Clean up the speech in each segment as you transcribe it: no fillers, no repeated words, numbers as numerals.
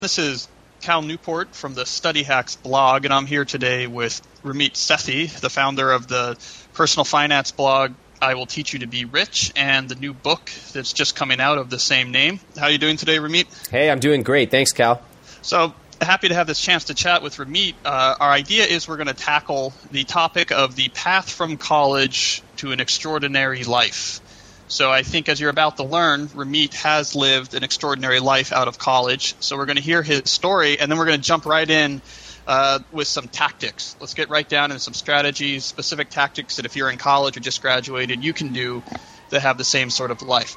This is Cal Newport from the Study Hacks blog, and I'm here today with Ramit Sethi, the founder of the personal finance blog I Will Teach You to Be Rich, and the new book that's just coming out of the same name. How are you doing today, Ramit? Hey, I'm doing great. Thanks, Cal. So happy to have this chance to chat with Ramit. Our idea is we're going to tackle the topic of the path from college to an extraordinary life. So I think as you're about to learn, Ramit has lived an extraordinary life out of college. So we're going to hear his story, and then we're going to jump right in with some tactics. Let's get right down into some strategies, specific tactics that if you're in college or just graduated, you can do to have the same sort of life.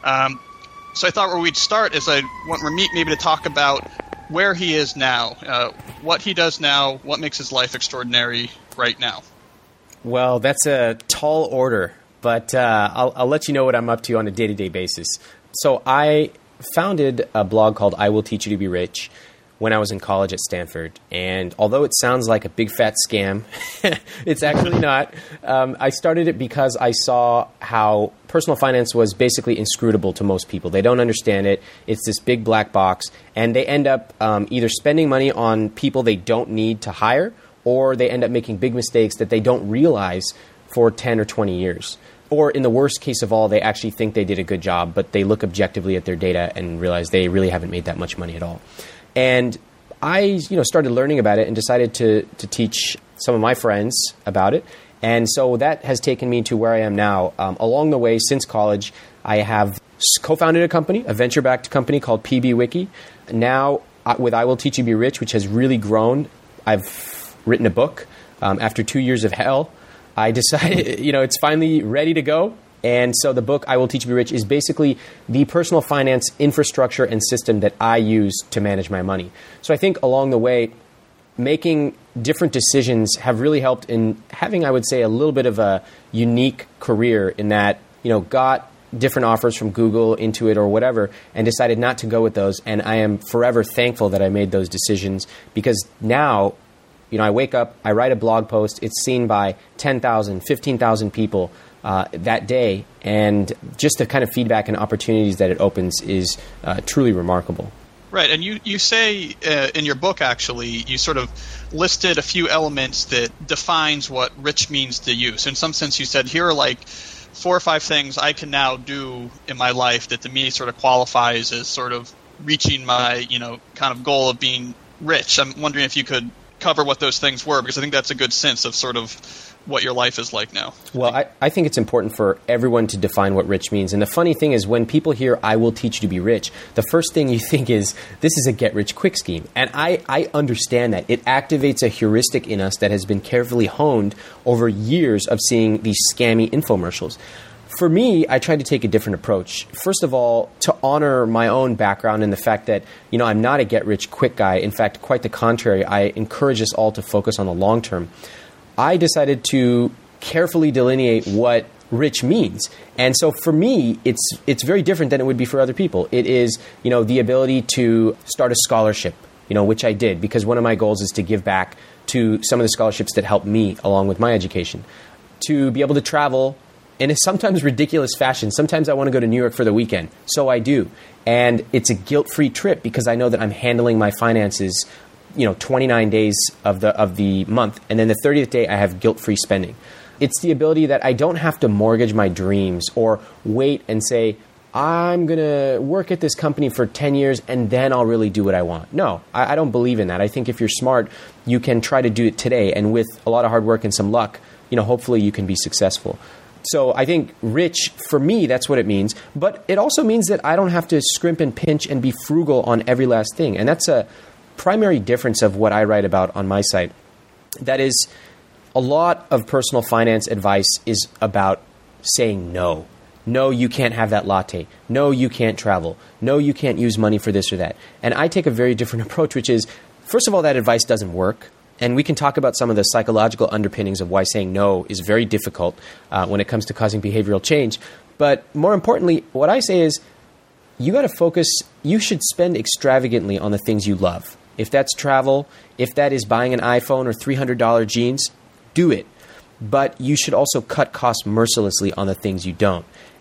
So I thought where we'd start is I want Ramit maybe to talk about where he is now, what he does now, what makes his life extraordinary right now. Well, that's a tall order. But I'll let you know what I'm up to on a day-to-day basis. So I founded a blog called I Will Teach You to Be Rich when I was in college at Stanford. And although it sounds like a big fat scam, it's actually not. I started it because I saw how personal finance was basically inscrutable to most people. They don't understand it. It's this big black box. And they end up either spending money on people they don't need to hire, or they end up making big mistakes that they don't realize for 10 or 20 years. Or in the worst case of all, they actually think they did a good job, but they look objectively at their data and realize they really haven't made that much money at all. And I started learning about it and decided to teach some of my friends about it. And so that has taken me to where I am now. Along the way, since college, I have co-founded a company, a venture-backed company called PBWiki. Now, with I Will Teach You to Be Rich, which has really grown, I've written a book. After 2 years of hell, I decided, it's finally ready to go. And so the book, I Will Teach You to Be Rich, is basically the personal finance infrastructure and system that I use to manage my money. So I think along the way, making different decisions have really helped in having, I would say, a little bit of a unique career in that, got different offers from Google, Intuit, or whatever, and decided not to go with those. And I am forever thankful that I made those decisions because now, I wake up, I write a blog post, it's seen by 10,000, 15,000 people that day, and just the kind of feedback and opportunities that it opens is truly remarkable. Right, and you say in your book, actually, you sort of listed a few elements that defines what rich means to you. So in some sense, you said, here are like 4 or 5 things I can now do in my life that to me sort of qualifies as sort of reaching my, kind of goal of being rich. I'm wondering if you could cover what those things were, because I think that's a good sense of sort of what your life is like now. Well, I think it's important for everyone to define what rich means. And the funny thing is when people hear, I will teach you to be rich, the first thing you think is, this is a get-rich-quick scheme. And I understand that. It activates a heuristic in us that has been carefully honed over years of seeing these scammy infomercials. For me, I tried to take a different approach. First of all, to honor my own background and the fact that, I'm not a get-rich-quick guy. In fact, quite the contrary. I encourage us all to focus on the long term. I decided to carefully delineate what rich means. And so for me, it's very different than it would be for other people. It is, the ability to start a scholarship, which I did, because one of my goals is to give back to some of the scholarships that helped me along with my education. To be able to travel in a sometimes ridiculous fashion. Sometimes I want to go to New York for the weekend. So I do. And it's a guilt-free trip because I know that I'm handling my finances, 29 days of the month. And then the 30th day, I have guilt-free spending. It's the ability that I don't have to mortgage my dreams or wait and say, I'm going to work at this company for 10 years and then I'll really do what I want. No, I don't believe in that. I think if you're smart, you can try to do it today. And with a lot of hard work and some luck, hopefully you can be successful. So I think rich, for me, that's what it means. But it also means that I don't have to scrimp and pinch and be frugal on every last thing. And that's a primary difference of what I write about on my site. That is, a lot of personal finance advice is about saying no. No, you can't have that latte. No, you can't travel. No, you can't use money for this or that. And I take a very different approach, which is, first of all, that advice doesn't work. And we can talk about some of the psychological underpinnings of why saying no is very difficult when it comes to causing behavioral change. But more importantly, what I say is you got to focus. You should spend extravagantly on the things you love. If that's travel, if that is buying an iPhone or $300 jeans, do it. But you should also cut costs mercilessly on the things you don't.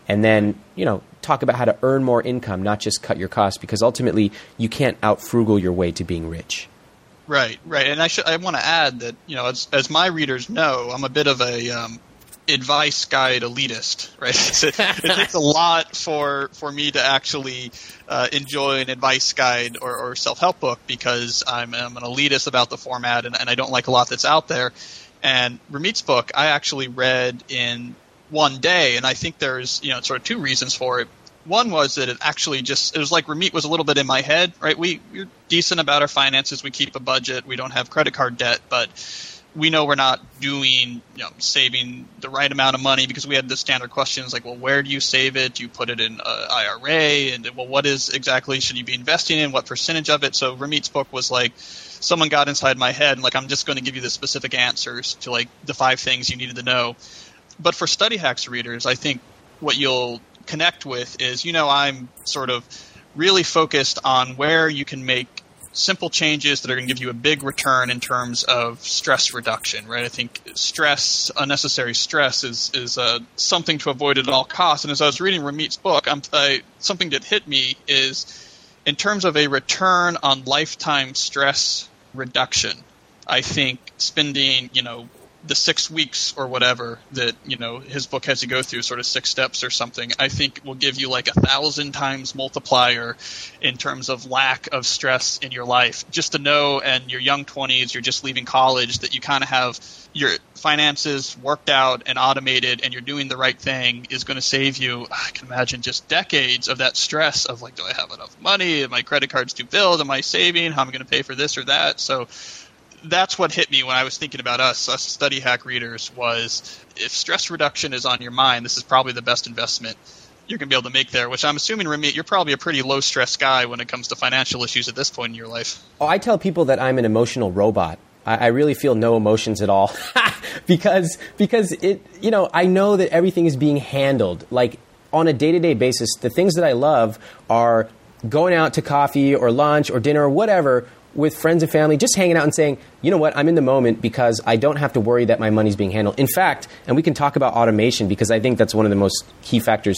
and then, talk about how to earn more income, not just cut your costs, because ultimately you can't out-frugal your way to being rich. Right. And I want to add that, as my readers know, I'm a bit of a advice guide elitist, right? It takes a lot for me to actually enjoy an advice guide or self-help book, because I'm an elitist about the format, and I don't like a lot that's out there. And Ramit's book, I actually read in one day, and I think there's sort of two reasons for it. One was that it was like Ramit was a little bit in my head, right? We're decent about our finances. We keep a budget. We don't have credit card debt, but we know we're not doing, saving the right amount of money, because we had the standard questions like, well, where do you save it? Do you put it in IRA? And well, what is exactly should you be investing in? What percentage of it? So Ramit's book was like, someone got inside my head and like, I'm just going to give you the specific answers to like the 5 things you needed to know. But for Study Hacks readers, I think what you'll connect with is, I'm sort of really focused on where you can make simple changes that are going to give you a big return in terms of stress reduction, right? I think unnecessary stress is something to avoid at all costs. And as I was reading Ramit's book, something that hit me is in terms of a return on lifetime stress reduction. I think spending, the 6 weeks or whatever that, his book has to go through, sort of 6 steps or something, I think will give you like 1,000 times multiplier in terms of lack of stress in your life. Just to know in your young 20s, you're just leaving college, that you kind of have your finances worked out and automated and you're doing the right thing is going to save you, I can imagine, just decades of that stress of like, do I have enough money? Am my credit cards due bills? Am I saving? How am I going to pay for this or that? So that's what hit me when I was thinking about us Study Hack readers was, if stress reduction is on your mind, this is probably the best investment you're going to be able to make there, which I'm assuming, Ramit, you're probably a pretty low-stress guy when it comes to financial issues at this point in your life. Oh, I tell people that I'm an emotional robot. I really feel no emotions at all because it, I know that everything is being handled. Like on a day-to-day basis, the things that I love are going out to coffee or lunch or dinner or whatever with friends and family, just hanging out and saying, you know what, I'm in the moment because I don't have to worry that my money's being handled. In fact, and we can talk about automation because I think that's one of the most key factors.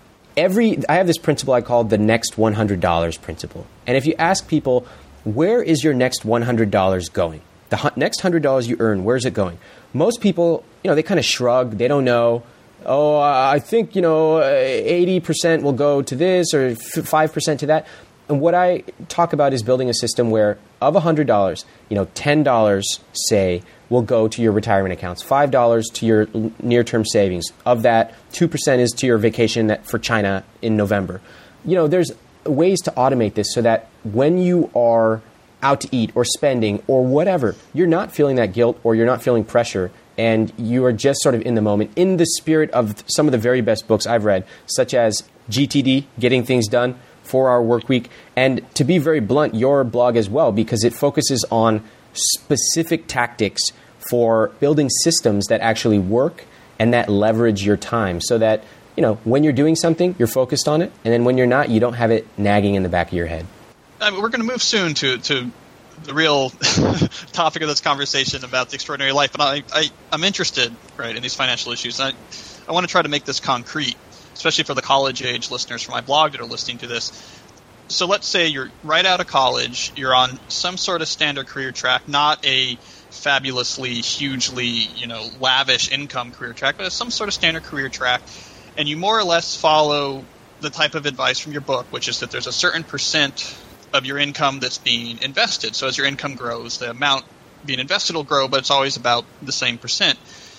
I have this principle I call the next $100 principle. And if you ask people, where is your next $100 going? The next $100 you earn, where's it going? Most people, they kind of shrug. They don't know. Oh, I think, 80% will go to this or 5% to that. And what I talk about is building a system where of $100, $10, say, will go to your retirement accounts, $5 to your near-term savings. Of that, 2% is to your vacation for China in November. There's ways to automate this so that when you are out to eat or spending or whatever, you're not feeling that guilt or you're not feeling pressure, and you are just sort of in the moment, in the spirit of some of the very best books I've read, such as GTD, Getting Things Done, 4-Hour Workweek, and to be very blunt, your blog as well, because it focuses on specific tactics for building systems that actually work and that leverage your time so that, when you're doing something, you're focused on it, and then when you're not, you don't have it nagging in the back of your head. We're going to move soon to the real topic of this conversation about the extraordinary life, but I'm interested, right, in these financial issues. I want to try to make this concrete, especially for the college-age listeners from my blog that are listening to this. So let's say you're right out of college, you're on some sort of standard career track, not a fabulously, hugely, lavish income career track, but some sort of standard career track, and you more or less follow the type of advice from your book, which is that there's a certain percent of your income that's being invested. So as your income grows, the amount being invested will grow, but it's always about the same percent.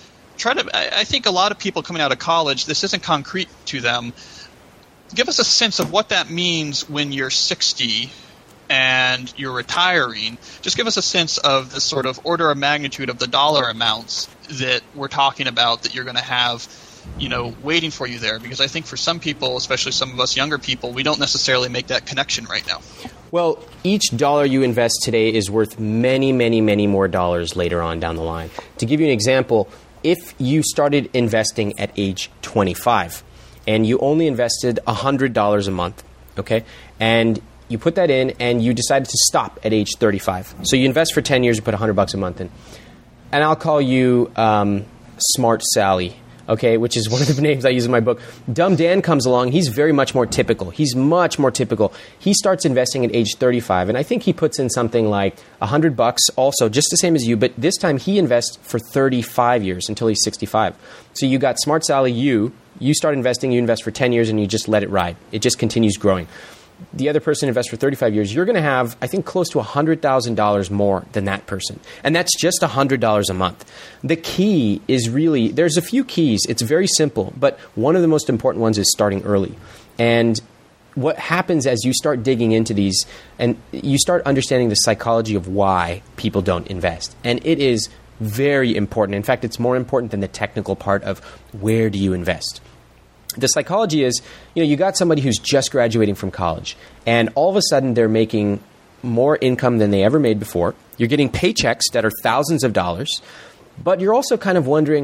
I think a lot of people coming out of college, this isn't concrete to them. Give us a sense of what that means when you're 60 and you're retiring. Just give us a sense of the sort of order of magnitude of the dollar amounts that we're talking about that you're going to have, waiting for you there. Because I think for some people, especially some of us younger people, we don't necessarily make that connection right now. Well, each dollar you invest today is worth many, many, many more dollars later on down the line. To give you an example, if you started investing at age 25 and you only invested $100 a month, okay, and you put that in and you decided to stop at age 35. So you invest for 10 years, you put $100 a month in. And I'll call you Smart Sally. okay, which is one of the names I use in my book. Dumb Dan comes along. He's very much more typical. He's much more typical. He starts investing at age 35, and I think he puts in something like $100 also, just the same as you, but this time he invests for 35 years until he's 65. So you got Smart Sally, you start investing, you invest for 10 years, and you just let it ride. It just continues growing. The other person invests for 35 years, you're going to have, I think, close to $100,000 more than that person. And that's just $100 a month. The key is really, there's a few keys. It's very simple, but one of the most important ones is starting early. And what happens as you start digging into these and you start understanding the psychology of why people don't invest. And it is very important. In fact, it's more important than the technical part of where do you invest. The psychology is, you got somebody who's just graduating from college, and all of a sudden they're making more income than they ever made before. You're getting paychecks that are thousands of dollars, but you're also kind of wondering,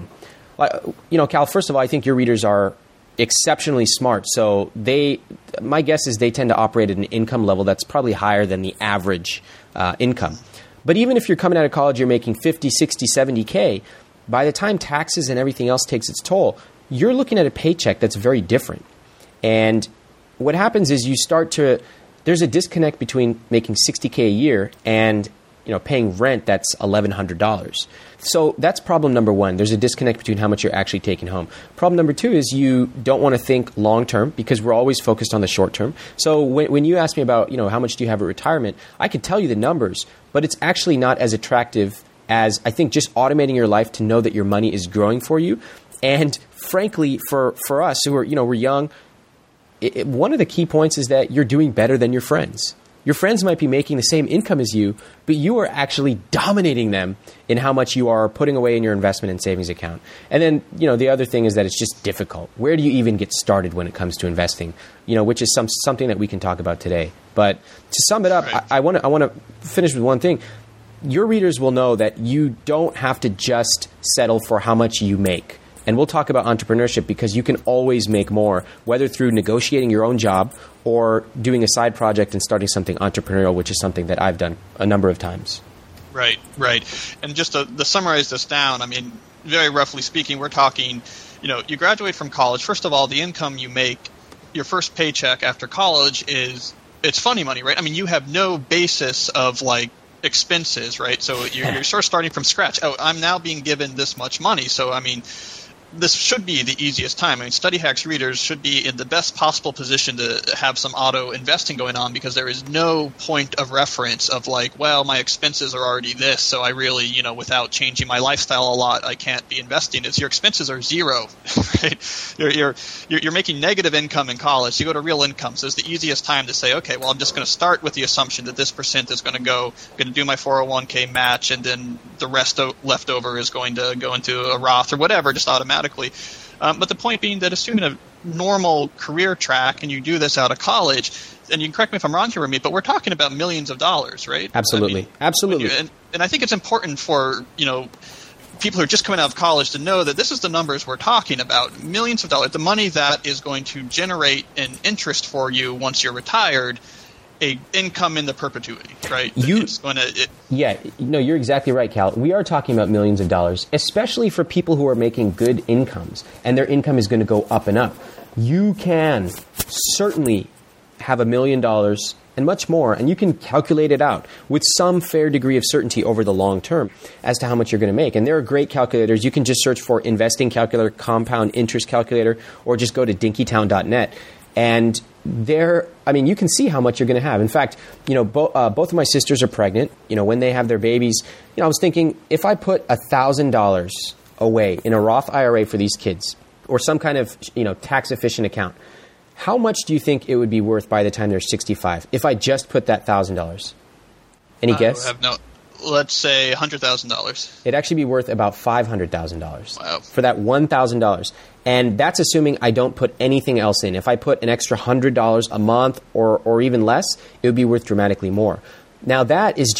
Cal, first of all, I think your readers are exceptionally smart. So my guess is they tend to operate at an income level that's probably higher than the average income. But even if you're coming out of college, you're making 50, 60, 70K, by the time taxes and everything else takes its toll, you're looking at a paycheck that's very different. And what happens is there's a disconnect between making $60K a year and paying rent that's $1,100. So that's problem number one. There's a disconnect between how much you're actually taking home. Problem number two is you don't want to think long term because we're always focused on the short term. So when you ask me about how much do you have at retirement, I could tell you the numbers, but it's actually not as attractive as I think just automating your life to know that your money is growing for you. And frankly, for us who are, we're young, one of the key points is that you're doing better than your friends. Your friends might be making the same income as you, but you are actually dominating them in how much you are putting away in your investment and savings account. And then, the other thing is that it's just difficult. Where do you even get started when it comes to investing? Which is something that we can talk about today. But to sum it up, right. I want to finish with one thing. Your readers will know that you don't have to just settle for how much you make. And we'll talk about entrepreneurship because you can always make more, whether through negotiating your own job or doing a side project and starting something entrepreneurial, which is something that I've done a number of times. Right. And just to summarize this down, I mean, very roughly speaking, we're talking, you graduate from college. First of all, the income you make, your first paycheck after college it's funny money, right? I mean, you have no basis of expenses, right? So you're sort of starting from scratch. Oh, I'm now being given this much money. So, I mean, this should be the easiest time. I mean, Study Hacks readers should be in the best possible position to have some auto investing going on because there is no point of reference of my expenses are already this, so I really, without changing my lifestyle a lot, I can't be investing. Your expenses are zero, right? You're making negative income in college. You go to real income, so it's the easiest time to say, okay, well, I'm just going to start with the assumption that this percent is going to do my 401k match, and then the rest left over is going to go into a Roth or whatever, just automatically. But the point being that assuming a normal career track and you do this out of college, and you can correct me if I'm wrong here, Ramit, but we're talking about millions of dollars, right? Absolutely. Absolutely. And I think it's important for, people who are just coming out of college to know that this is the numbers we're talking about. Millions of dollars, the money that is going to generate an interest for you once you're retired, a income in the perpetuity, right? You're exactly right, Cal. We are talking about millions of dollars, especially for people who are making good incomes, and their income is going to go up and up. You can certainly have $1 million and much more, and you can calculate it out with some fair degree of certainty over the long term as to how much you're going to make. And there are great calculators. You can just search for investing calculator, compound interest calculator, or just go to dinkytown.net. And you can see how much you're going to have. In fact, both of my sisters are pregnant. When they have their babies, I was thinking if I put $1,000 away in a Roth IRA for these kids or some kind of, tax efficient account, how much do you think it would be worth by the time they're 65 if I just put that $1,000? Any guess? Let's say $100,000. It'd actually be worth about $500,000 wow. for that $1,000. And that's assuming I don't put anything else in. If I put an extra $100 a month or even less, it would be worth dramatically more. Now that's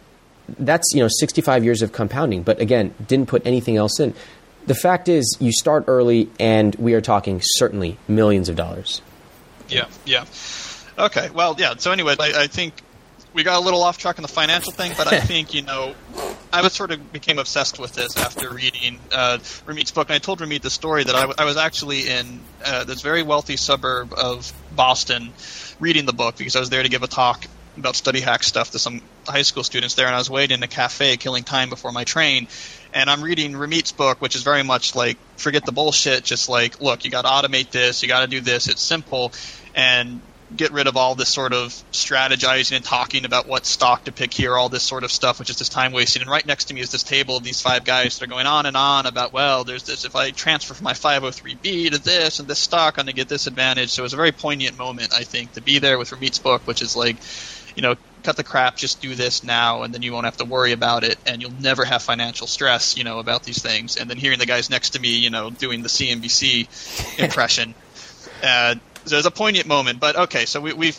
65 years of compounding. But again, didn't put anything else in. The fact is you start early and we are talking certainly millions of dollars. Yeah. Okay. Well, yeah. So anyway, I think we got a little off track on the financial thing, but I think, I was sort of became obsessed with this after reading Ramit's book. And I told Ramit the story that I was actually in this very wealthy suburb of Boston reading the book because I was there to give a talk about study hack stuff to some high school students there, and I was waiting in a cafe killing time before my train, and I'm reading Ramit's book, which is very much like, forget the bullshit, just like, look, you got to automate this, you got to do this, it's simple, and get rid of all this sort of strategizing and talking about what stock to pick here, all this sort of stuff, which is just time wasting. And right next to me is this table of these 5 guys that are going on and on about, well, there's this, if I transfer from my 503B to this and this stock, I'm going to get this advantage. So it was a very poignant moment, I think, to be there with Ramit's book, which is like, cut the crap, just do this now, and then you won't have to worry about it, and you'll never have financial stress, about these things. And then hearing the guys next to me, doing the CNBC impression, there's a poignant moment. But okay, so we've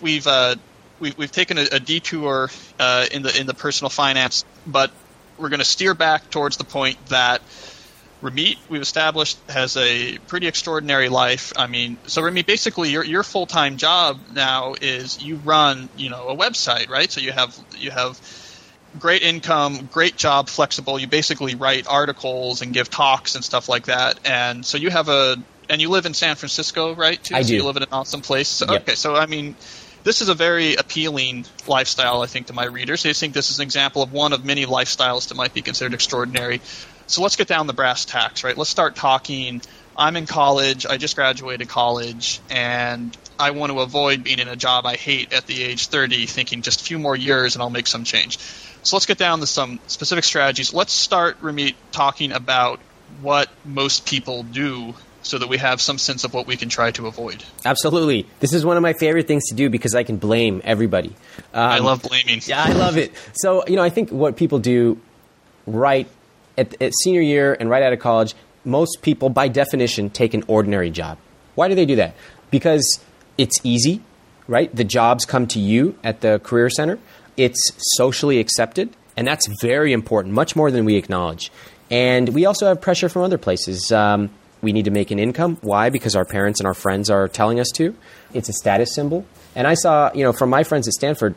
taken a detour in the personal finance, but we're going to steer back towards the point that Ramit, we've established, has a pretty extraordinary life. I mean, so Ramit, basically your full-time job now is you run, a website, right? So you have great income, great job, flexible. You basically write articles and give talks and stuff like that. And so you have and you live in San Francisco, right? Too? I do. So you live in an awesome place. So, yep. Okay, so I mean, this is a very appealing lifestyle, I think, to my readers. They think this is an example of one of many lifestyles that might be considered extraordinary. So let's get down the brass tacks, right? Let's start talking. I'm in college. I just graduated college, and I want to avoid being in a job I hate at the age 30, thinking just a few more years and I'll make some change. So let's get down to some specific strategies. Let's start, Ramit, talking about what most people do so that we have some sense of what we can try to avoid. Absolutely. This is one of my favorite things to do because I can blame everybody. I love blaming. Yeah, I love it. So, I think what people do right at senior year and right out of college, most people, by definition, take an ordinary job. Why do they do that? Because it's easy, right? The jobs come to you at the Career Center. It's socially accepted, and that's very important, much more than we acknowledge. And we also have pressure from other places. We need to make an income. Why? Because our parents and our friends are telling us to. It's a status symbol. And I saw, from my friends at Stanford,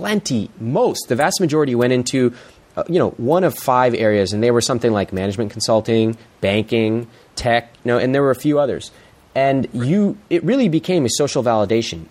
the vast majority went into one of 5 areas, and they were something like management consulting, banking, tech, and there were a few others. And it really became a social validation.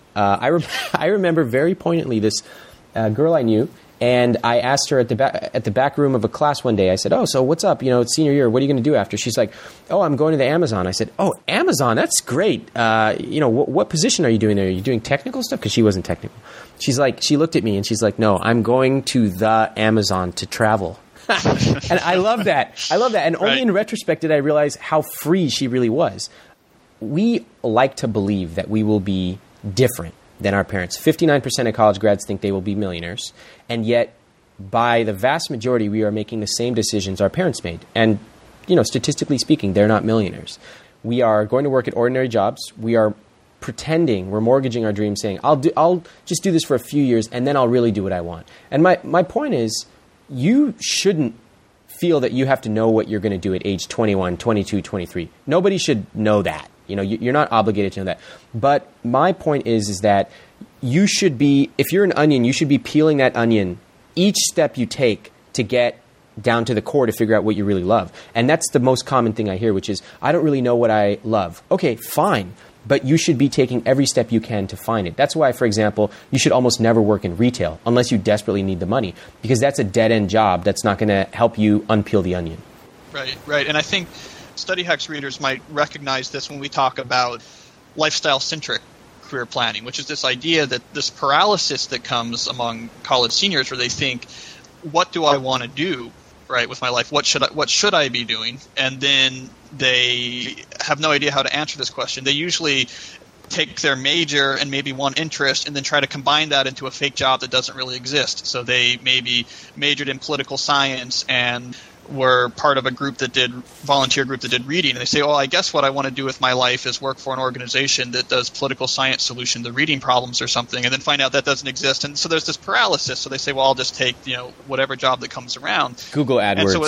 I remember very poignantly this girl I knew, and I asked her at the back room of a class one day. I said, "Oh, so what's up? It's senior year. What are you going to do after?" She's like, "Oh, I'm going to the Amazon." I said, "Oh, Amazon? That's great. What position are you doing there? Are you doing technical stuff?" Because she wasn't technical. She looked at me and she's like, "No, I'm going to the Amazon to travel." And I love that. And only in retrospect did I realize how free she really was. We like to believe that we will be different than our parents. 59% of college grads think they will be millionaires. And yet, by the vast majority, we are making the same decisions our parents made. And, statistically speaking, they're not millionaires. We are going to work at ordinary jobs. We are pretending, we're mortgaging our dreams, saying, I'll just do this for a few years, and then I'll really do what I want. And my point is, you shouldn't feel that you have to know what you're going to do at age 21, 22, 23. Nobody should know that. You're not obligated to know that. But my point is that you should be, if you're an onion, you should be peeling that onion each step you take to get down to the core to figure out what you really love. And that's the most common thing I hear, which is, I don't really know what I love. Okay, fine. But you should be taking every step you can to find it. That's why, for example, you should almost never work in retail unless you desperately need the money, because that's a dead-end job that's not going to help you unpeel the onion. Right. And I think Study Hacks readers might recognize this when we talk about lifestyle-centric career planning, which is this idea that this paralysis that comes among college seniors where they think, what do I want to do, right, with my life? What should I be doing? And then they have no idea how to answer this question. They usually take their major and maybe one interest and then try to combine that into a fake job that doesn't really exist. So they maybe majored in political science and were part of a volunteer group that did reading, and they say, I guess what I want to do with my life is work for an organization that does political science solution to reading problems or something, and then find out that doesn't exist. And so there's this paralysis. So they say, I'll just take, whatever job that comes around. Google AdWords.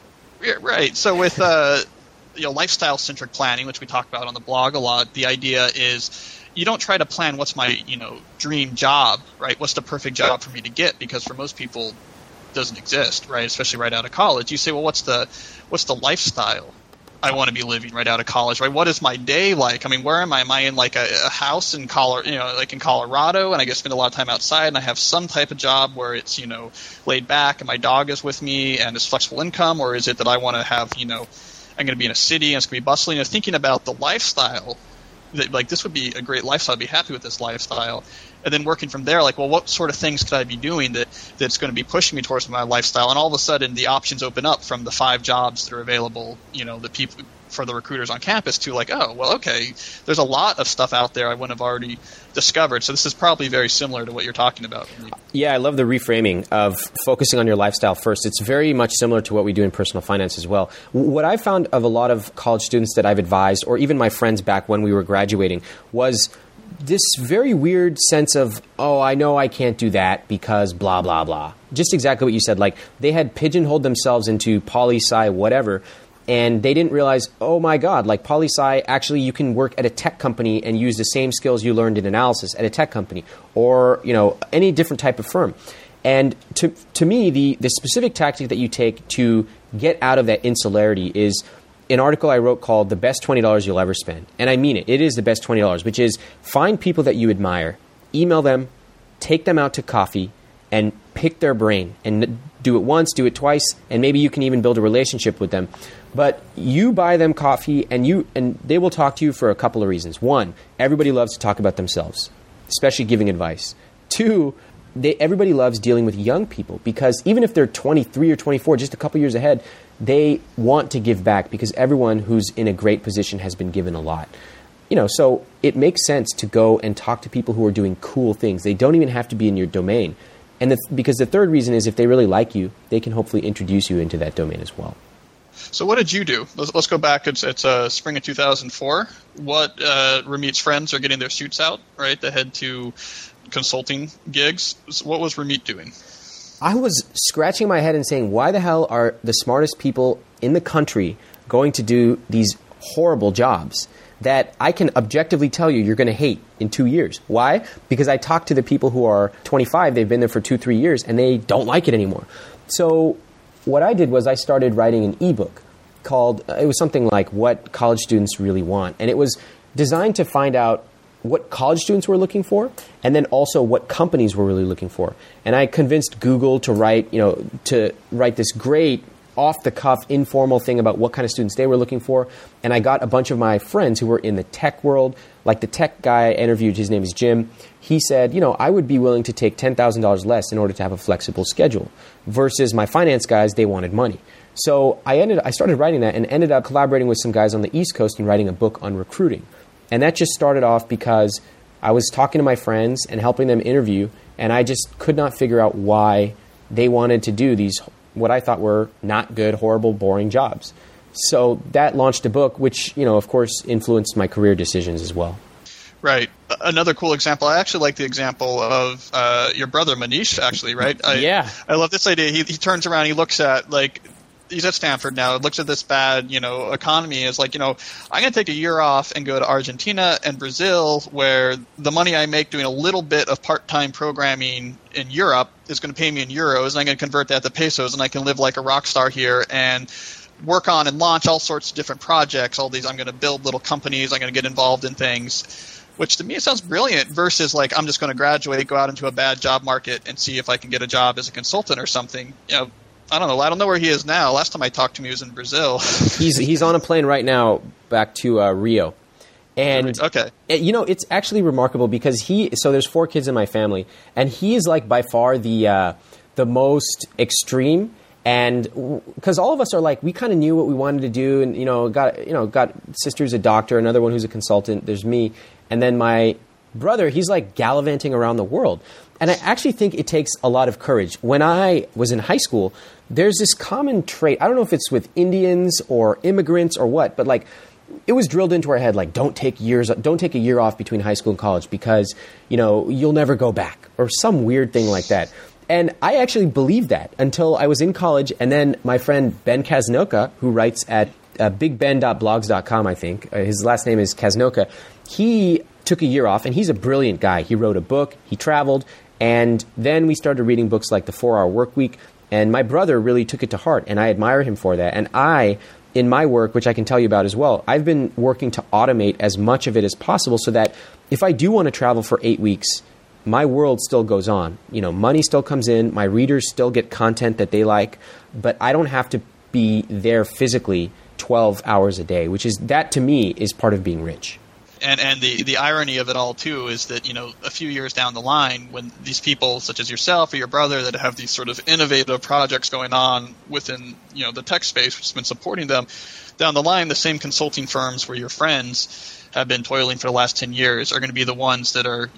So with lifestyle-centric planning, which we talk about on the blog a lot, the idea is you don't try to plan what's my, dream job, right? What's the perfect job for me to get? Because for most people, doesn't exist, right? Especially right out of college. You say, well, what's the lifestyle I want to be living right out of college, right? What is my day like? I mean, where am I? Am I in like a house in Colorado, and I get to spend a lot of time outside, and I have some type of job where it's, laid back and my dog is with me and it's flexible income, or is it that I want to have, I'm going to be in a city and it's going to be bustling? Thinking about the lifestyle, that like this would be a great lifestyle. I'd be happy with this lifestyle. And then working from there, like, well, what sort of things could I be doing that's going to be pushing me towards my lifestyle? And all of a sudden, the options open up from the 5 jobs that are available, the people for the recruiters on campus to like, oh, well, okay, there's a lot of stuff out there I wouldn't have already discovered. So this is probably very similar to what you're talking about. Yeah, I love the reframing of focusing on your lifestyle first. It's very much similar to what we do in personal finance as well. What I found of a lot of college students that I've advised, or even my friends back when we were graduating, was this very weird sense of, oh, I know I can't do that because blah, blah, blah. Just exactly what you said. Like, they had pigeonholed themselves into poli-sci whatever, and they didn't realize, oh my God, like poli-sci, actually you can work at a tech company and use the same skills you learned in analysis at a tech company, or, any different type of firm. And to me, the specific tactic that you take to get out of that insularity is an article I wrote called The Best $20 You'll Ever Spend. And I mean it. It is the best $20, which is find people that you admire, email them, take them out to coffee, and pick their brain. And do it once, do it twice, and maybe you can even build a relationship with them. But you buy them coffee, and they will talk to you for a couple of reasons. 1, everybody loves to talk about themselves, especially giving advice. 2, everybody loves dealing with young people, because even if they're 23 or 24, just a couple years ahead, they want to give back, because everyone who's in a great position has been given a lot. So it makes sense to go and talk to people who are doing cool things. They don't even have to be in your domain. And because the third reason is if they really like you, they can hopefully introduce you into that domain as well. So what did you do? Let's go back. It's spring of 2004. What Ramit's friends are getting their suits out, right? They head to consulting gigs. So what was Ramit doing? I was scratching my head and saying, why the hell are the smartest people in the country going to do these horrible jobs that I can objectively tell you you're going to hate in 2 years? Why? Because I talked to the people who are 25, they've been there for 2-3 years, and they don't like it anymore. So what I did was I started writing an ebook called, it was something like What College Students Really Want. And it was designed to find out what college students were looking for, and then also what companies were really looking for. And I convinced Google to write this great off-the-cuff, informal thing about what kind of students they were looking for. And I got a bunch of my friends who were in the tech world, like the tech guy I interviewed, his name is Jim. He said, I would be willing to take $10,000 less in order to have a flexible schedule, versus my finance guys, they wanted money. So I started writing that and ended up collaborating with some guys on the East Coast and writing a book on recruiting. And that just started off because I was talking to my friends and helping them interview, and I just could not figure out why they wanted to do these, what I thought were not good, horrible, boring jobs. So that launched a book, which, of course, influenced my career decisions as well. Right. Another cool example, I actually like the example of your brother, Manish, actually, right? Yeah. I love this idea. He turns around, he looks at, he's at Stanford now, looks at this bad, economy, is like, I'm going to take a year off and go to Argentina and Brazil, where the money I make doing a little bit of part-time programming in Europe is going to pay me in euros, and I'm going to convert that to pesos, and I can live like a rock star here and work on and launch all sorts of different projects. I'm going to build little companies, I'm going to get involved in things, which to me it sounds brilliant, versus like I'm just going to graduate, go out into a bad job market and see if I can get a job as a consultant or something. I don't know. I don't know where he is now. Last time I talked to him, he was in Brazil. He's on a plane right now back to Rio. And, okay. It's actually remarkable because so there's 4 kids in my family, and he is like by far the most extreme. And because all of us are like, we kind of knew what we wanted to do, and, got sister's a doctor, another one who's a consultant. There's me. And then my brother, he's like gallivanting around the world. And I actually think it takes a lot of courage. When I was in high school, there's this common trait. I don't know if it's with Indians or immigrants or what, but like it was drilled into our head, like don't take a year off between high school and college because, you'll never go back, or some weird thing like that. And I actually believed that until I was in college. And then my friend Ben Casnocha, who writes at bigben.blogs.com, I think, his last name is Casnocha, he took a year off, and he's a brilliant guy. He wrote a book, he traveled, And then we started reading books like The 4-Hour Workweek, and my brother really took it to heart, and I admire him for that. And I, in my work, which I can tell you about as well, I've been working to automate as much of it as possible so that if I do want to travel for 8 weeks, my world still goes on. Money still comes in, my readers still get content that they like, but I don't have to be there physically 12 hours a day, that to me is part of being rich. And the irony of it all, too, is that, a few years down the line, when these people, such as yourself or your brother, that have these sort of innovative projects going on within, the tech space, which has been supporting them, down the line, the same consulting firms where your friends have been toiling for the last 10 years are going to be the ones that are,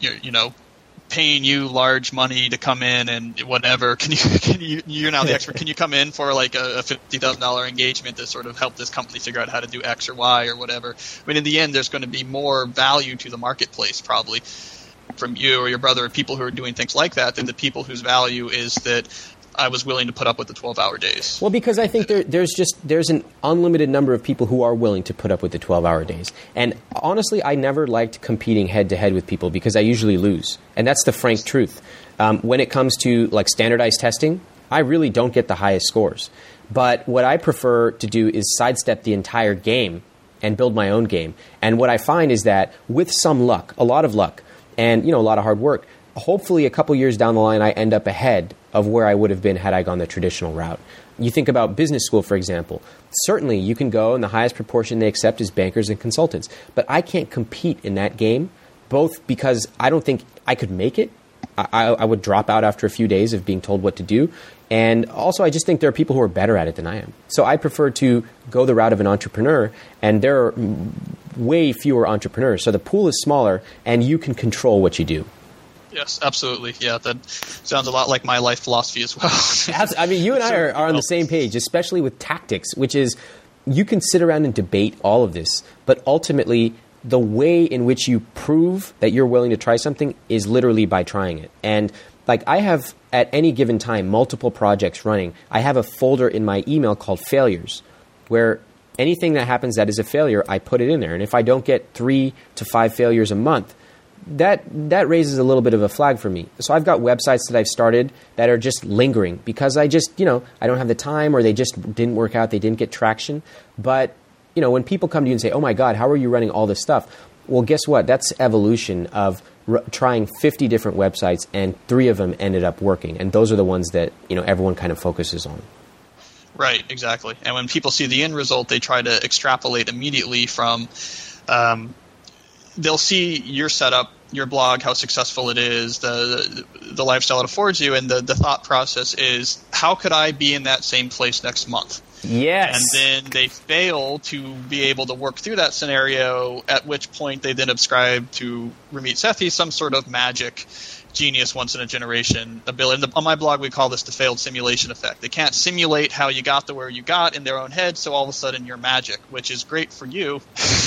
paying you large money to come in and whatever. You're now the expert. Can you come in for like a $50,000 engagement to sort of help this company figure out how to do X or Y or whatever? I mean, in the end, there's going to be more value to the marketplace probably from you or your brother or people who are doing things like that than the people whose value is that I was willing to put up with the 12-hour days. Well, because I think there's an unlimited number of people who are willing to put up with the 12-hour days. And honestly, I never liked competing head-to-head with people because I usually lose. And that's the frank truth. When it comes to like standardized testing, I really don't get the highest scores. But what I prefer to do is sidestep the entire game and build my own game. And what I find is that with some luck, a lot of luck, and a lot of hard work, hopefully a couple years down the line, I end up ahead of where I would have been had I gone the traditional route. You think about business school, for example. Certainly, you can go, and the highest proportion they accept is bankers and consultants. But I can't compete in that game, both because I don't think I could make it. I would drop out after a few days of being told what to do. And also, I just think there are people who are better at it than I am. So I prefer to go the route of an entrepreneur, and there are way fewer entrepreneurs. So the pool is smaller, and you can control what you do. Yes, absolutely. Yeah, that sounds a lot like my life philosophy as well. I mean, you and I are on the same page, especially with tactics, which is you can sit around and debate all of this, but ultimately the way in which you prove that you're willing to try something is literally by trying it. And like I have at any given time multiple projects running. I have a folder in my email called failures where anything that happens that is a failure, I put it in there. And if I don't get 3 to 5 failures a month, that raises a little bit of a flag for me. So I've got websites that I've started that are just lingering because I just, I don't have the time or they just didn't work out, they didn't get traction. But, when people come to you and say, oh my God, how are you running all this stuff? Well, guess what? That's evolution of trying 50 different websites and 3 of them ended up working. And those are the ones that, everyone kind of focuses on. Right, exactly. And when people see the end result, they try to extrapolate immediately from they'll see your setup, your blog, how successful it is, the lifestyle it affords you, and the thought process is, how could I be in that same place next month? Yes. And then they fail to be able to work through that scenario, at which point they then ascribe to Ramit Sethi some sort of magic genius once-in-a-generation ability. On my blog, we call this the failed simulation effect. They can't simulate how you got to where you got in their own head, so all of a sudden you're magic, which is great for you.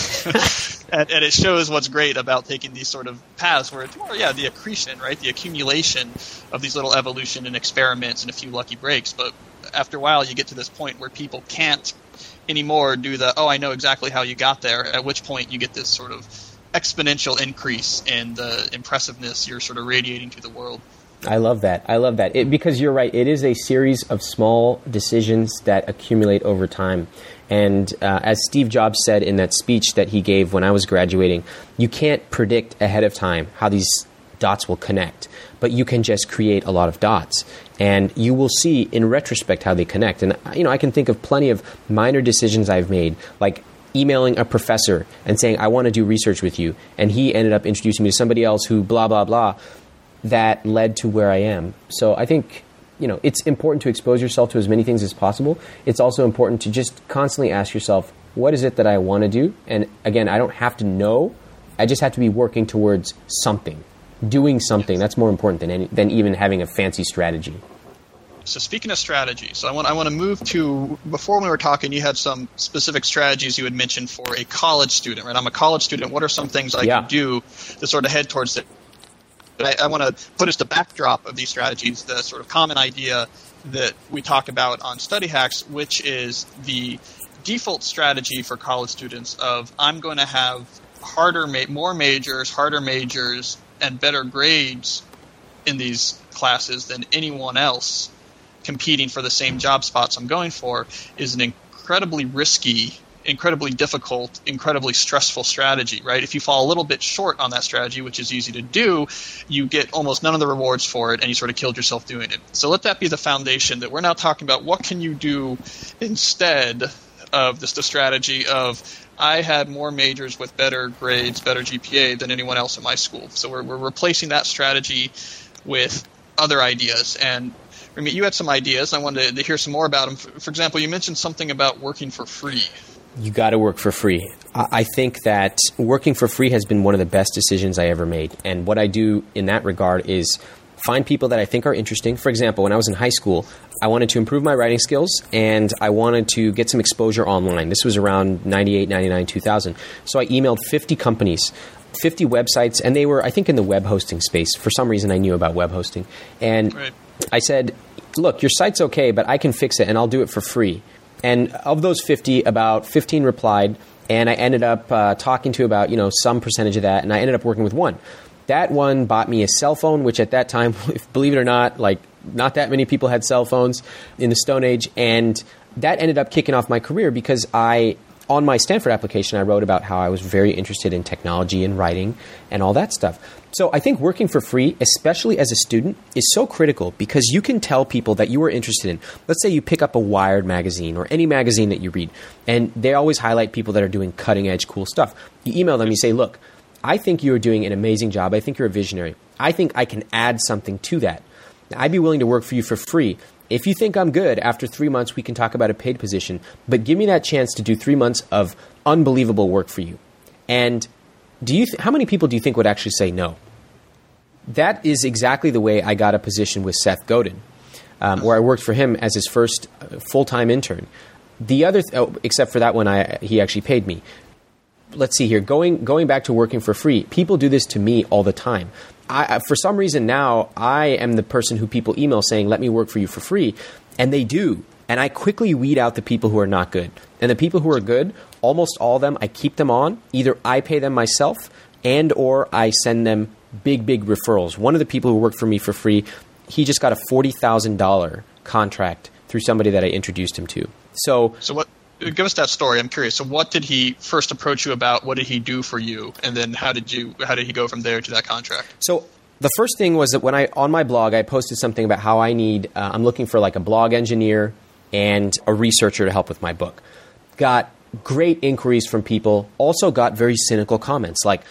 and it shows what's great about taking these sort of paths where it's more, the accretion, right? The accumulation of these little evolution and experiments and a few lucky breaks. But after a while, you get to this point where people can't anymore do I know exactly how you got there, at which point you get this sort of exponential increase in the impressiveness you're sort of radiating to the world. I love that. Because you're right. It is a series of small decisions that accumulate over time. And as Steve Jobs said in that speech that he gave when I was graduating, you can't predict ahead of time how these dots will connect, but you can just create a lot of dots. And you will see in retrospect how they connect. And, I can think of plenty of minor decisions I've made, like emailing a professor and saying, I want to do research with you. And he ended up introducing me to somebody else who blah, blah, blah, that led to where I am. So I think, it's important to expose yourself to as many things as possible. It's also important to just constantly ask yourself, what is it that I want to do? And again, I don't have to know. I just have to be working towards something, doing something. That's more important than even having a fancy strategy. So speaking of strategy, so I want to move to, before we were talking, you had some specific strategies you had mentioned for a college student, right? I'm a college student. What are some things I can do to sort of head towards it? But I want to put as the backdrop of these strategies the sort of common idea that we talk about on Study Hacks, which is the default strategy for college students of, I'm going to have more majors, harder majors, and better grades in these classes than anyone else competing for the same job spots I'm going for is an incredibly risky, incredibly difficult, incredibly stressful strategy, right? If you fall a little bit short on that strategy, which is easy to do, you get almost none of the rewards for it, and you sort of killed yourself doing it. So let that be the foundation, that we're now talking about what can you do instead of the strategy of I had more majors with better grades, better GPA than anyone else in my school. So we're replacing that strategy with other ideas. And I mean, you had some ideas. I wanted to hear some more about them. For example, you mentioned something about working for free. You got to work for free. I think that working for free has been one of the best decisions I ever made. And what I do in that regard is find people that I think are interesting. For example, when I was in high school, I wanted to improve my writing skills and I wanted to get some exposure online. This was around 98, 99, 2000. So I emailed 50 companies, 50 websites, and they were, I think, in the web hosting space. For some reason, I knew about web hosting. And right. I said, look, your site's okay, but I can fix it and I'll do it for free. And of those 50, about 15 replied, and I ended up talking to about, some percentage of that, and I ended up working with one. That one bought me a cell phone, which at that time, believe it or not, not that many people had cell phones in the Stone Age, and that ended up kicking off my career because on my Stanford application, I wrote about how I was very interested in technology and writing and all that stuff. So I think working for free, especially as a student, is so critical because you can tell people that you are interested in. Let's say you pick up a Wired magazine or any magazine that you read, and they always highlight people that are doing cutting-edge cool stuff. You email them, you say, look, I think you're doing an amazing job. I think you're a visionary. I think I can add something to that. Now, I'd be willing to work for you for free. If you think I'm good, after 3 months, we can talk about a paid position. But give me that chance to do 3 months of unbelievable work for you. And how many people do you think would actually say no? That is exactly the way I got a position with Seth Godin, where I worked for him as his first full-time intern. The other, except for that one, he actually paid me. Let's see here. Going back to working for free, people do this to me all the time. For some reason now, I am the person who people email saying, let me work for you for free. And they do. And I quickly weed out the people who are not good. And the people who are good, almost all of them, I keep them on. Either I pay them myself and or I send them big referrals. One of the people who worked for me for free, he just got a $40,000 contract through somebody that I introduced him to. So what? Give us that story. I'm curious. So what did he first approach you about? What did he do for you? And then how did he go from there to that contract? So the first thing was that on my blog, I posted something about how I'm looking for like a blog engineer and a researcher to help with my book. Got great inquiries from people. Also got very cynical comments like,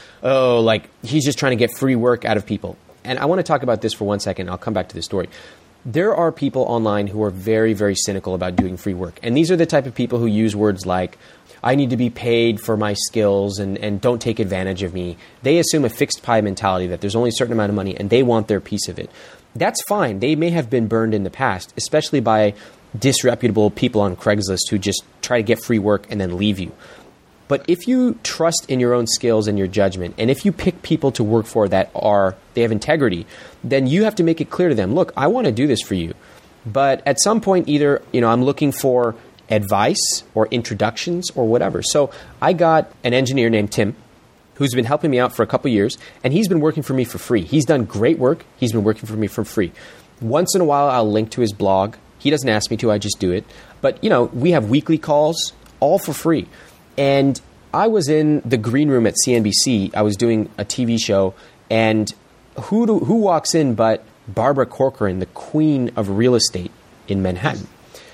he's just trying to get free work out of people. And I want to talk about this for 1 second. I'll come back to this story. There are people online who are very, very cynical about doing free work. And these are the type of people who use words like, I need to be paid for my skills and don't take advantage of me. They assume a fixed pie mentality that there's only a certain amount of money and they want their piece of it. That's fine. They may have been burned in the past, especially by disreputable people on Craigslist who just try to get free work and then leave you. But if you trust in your own skills and your judgment, and if you pick people to work for they have integrity, then you have to make it clear to them, look, I want to do this for you. But at some point, either, I'm looking for advice or introductions or whatever. So I got an engineer named Tim who's been helping me out for a couple years, and he's been working for me for free. He's done great work. He's been working for me for free. Once in a while, I'll link to his blog. He doesn't ask me to. I just do it. But, we have weekly calls, all for free. And I was in the green room at CNBC. I was doing a TV show, and who walks in but Barbara Corcoran, the queen of real estate in Manhattan.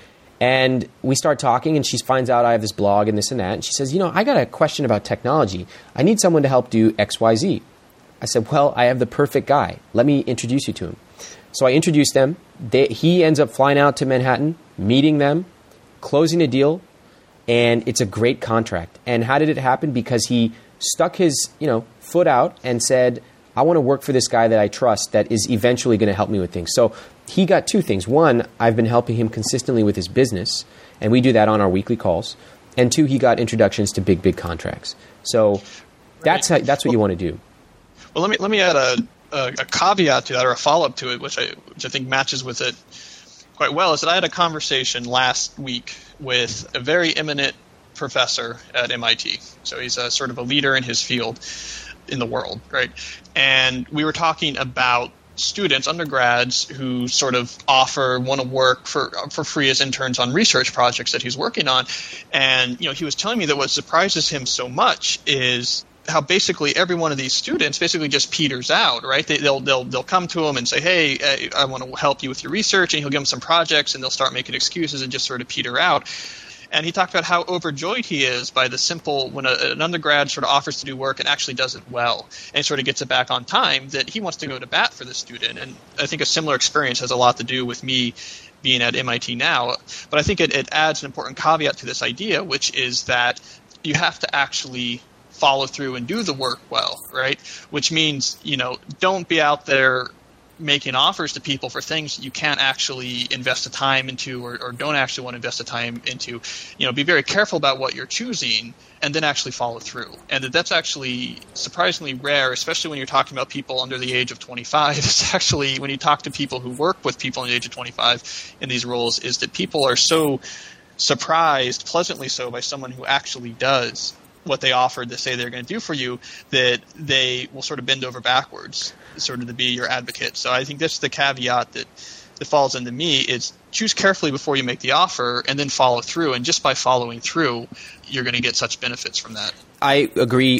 And we start talking, and she finds out I have this blog and this and that. And she says, I got a question about technology. I need someone to help do X, Y, Z. I said, well, I have the perfect guy. Let me introduce you to him. So I introduced them. He ends up flying out to Manhattan, meeting them, closing a deal, and it's a great contract. And how did it happen? Because he stuck his, foot out and said, I want to work for this guy that I trust that is eventually going to help me with things. So he got two things. One, I've been helping him consistently with his business, and we do that on our weekly calls. And two, he got introductions to big how that's what you want to do. Well, let me add a caveat to that, or a follow-up to it, which I think matches with it quite well, is that I had a conversation last week with a very eminent professor at MIT. So he's a sort of a leader in his field in the world, right? And we were talking about students, undergrads, who sort of want to work for free as interns on research projects that he's working on. And, he was telling me that what surprises him so much is how basically every one of these students basically just peters out, right? They'll come to him and say, hey, I want to help you with your research, and he'll give them some projects, and they'll start making excuses and just sort of peter out. And he talked about how overjoyed he is by the simple, when an undergrad sort of offers to do work and actually does it well and sort of gets it back on time, that he wants to go to bat for the student. And I think a similar experience has a lot to do with me being at MIT now. But I think it adds an important caveat to this idea, which is that you have to actually follow through and do the work well, right? Which means, don't be out there making offers to people for things you can't actually invest the time into or don't actually want to invest the time into. Be very careful about what you're choosing and then actually follow through. And that's actually surprisingly rare, especially when you're talking about people under the age of 25. It's actually, when you talk to people who work with people under the age of 25 in these roles, is that people are so surprised, pleasantly so, by someone who actually does what they offered to say they're going to do for you, that they will sort of bend over backwards sort of to be your advocate. So I think that's the caveat that falls into me, is choose carefully before you make the offer and then follow through. And just by following through, you're going to get such benefits from that. I agree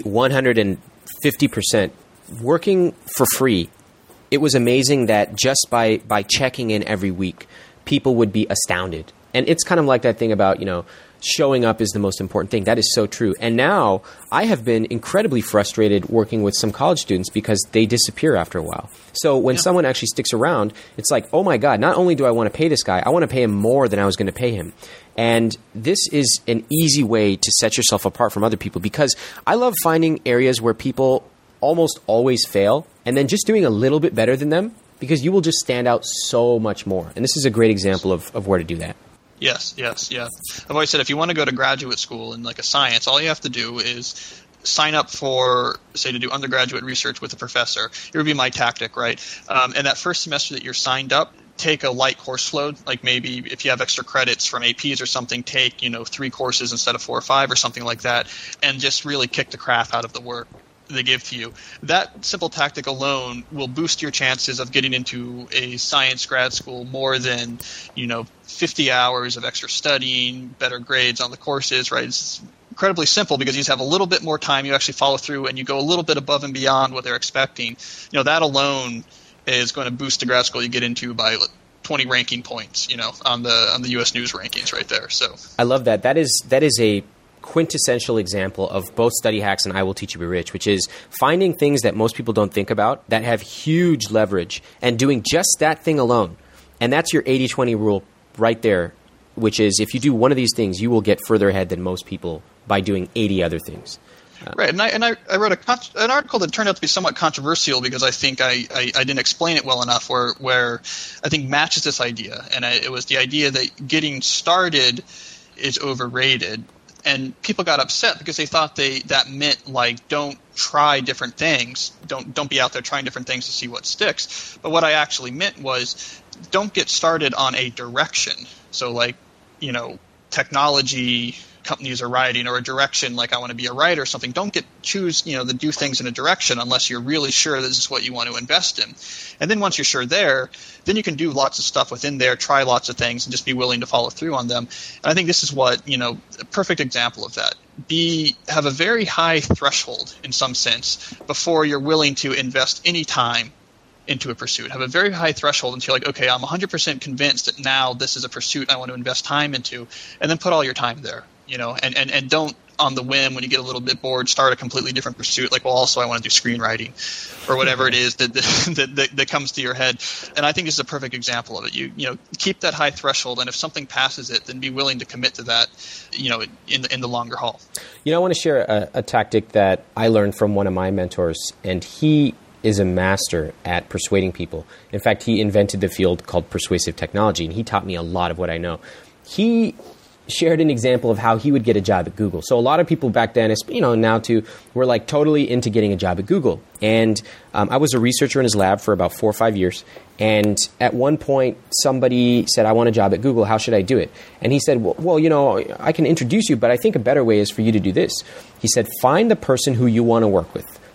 150%. Working for free, it was amazing that just by checking in every week, people would be astounded. And it's kind of like that thing about, showing up is the most important thing. That is so true. And now I have been incredibly frustrated working with some college students because they disappear after a while. So when someone actually sticks around, it's like, oh my God, not only do I want to pay this guy, I want to pay him more than I was going to pay him. And this is an easy way to set yourself apart from other people, because I love finding areas where people almost always fail and then just doing a little bit better than them, because you will just stand out so much more. And this is a great example of where to do that. Yes. I've always said if you want to go to graduate school in like a science, all you have to do is sign up for, say, to do undergraduate research with a professor. It would be my tactic, right? And that first semester that you're signed up, take a light course load. Like maybe if you have extra credits from APs or something, take 3 courses instead of 4 or 5 or something like that, and just really kick the crap out of the work they give to you. That simple tactic alone will boost your chances of getting into a science grad school more than 50 hours of extra studying, better grades on the courses, right? It's incredibly simple because you just have a little bit more time, you actually follow through, and you go a little bit above and beyond what they're expecting. That alone is going to boost the grad school you get into by 20 ranking points, on the US News rankings right there. So I love that. That is a quintessential example of both Study Hacks and I Will Teach You to Be Rich, which is finding things that most people don't think about that have huge leverage and doing just that thing alone. And that's your 80-20 rule right there, which is if you do one of these things, you will get further ahead than most people by doing 80 other things. Right, and I wrote an article that turned out to be somewhat controversial because I think I didn't explain it well enough, where I think matches this idea. And it was the idea that getting started is overrated. And people got upset because they thought that meant like don't try different things, don't be out there trying different things to see what sticks. But what I actually meant was don't get started on a direction. So like technology companies are writing, or a direction like I want to be a writer or something. Don't choose to do things in a direction unless you're really sure this is what you want to invest in. And then once you're sure there, then you can do lots of stuff within there, try lots of things, and just be willing to follow through on them. And I think this is what a perfect example of that. Have a very high threshold in some sense before you're willing to invest any time into a pursuit. Have a very high threshold until like, okay, I'm 100% convinced that now this is a pursuit I want to invest time into, and then put all your time there. And don't on the whim when you get a little bit bored start a completely different pursuit. Like, well, also I want to do screenwriting or whatever it is that comes to your head. And I think this is a perfect example of it. You keep that high threshold, and if something passes it, then be willing to commit to that. In the longer haul. I want to share a tactic that I learned from one of my mentors, and he is a master at persuading people. In fact, he invented the field called persuasive technology, and he taught me a lot of what I know. He shared an example of how he would get a job at Google. So a lot of people back then, now too, were like totally into getting a job at Google. And I was a researcher in his lab for about 4 or 5 years. And at one point, somebody said, I want a job at Google. How should I do it? And he said, well, I can introduce you, but I think a better way is for you to do this. He said, find the person who you want to work with.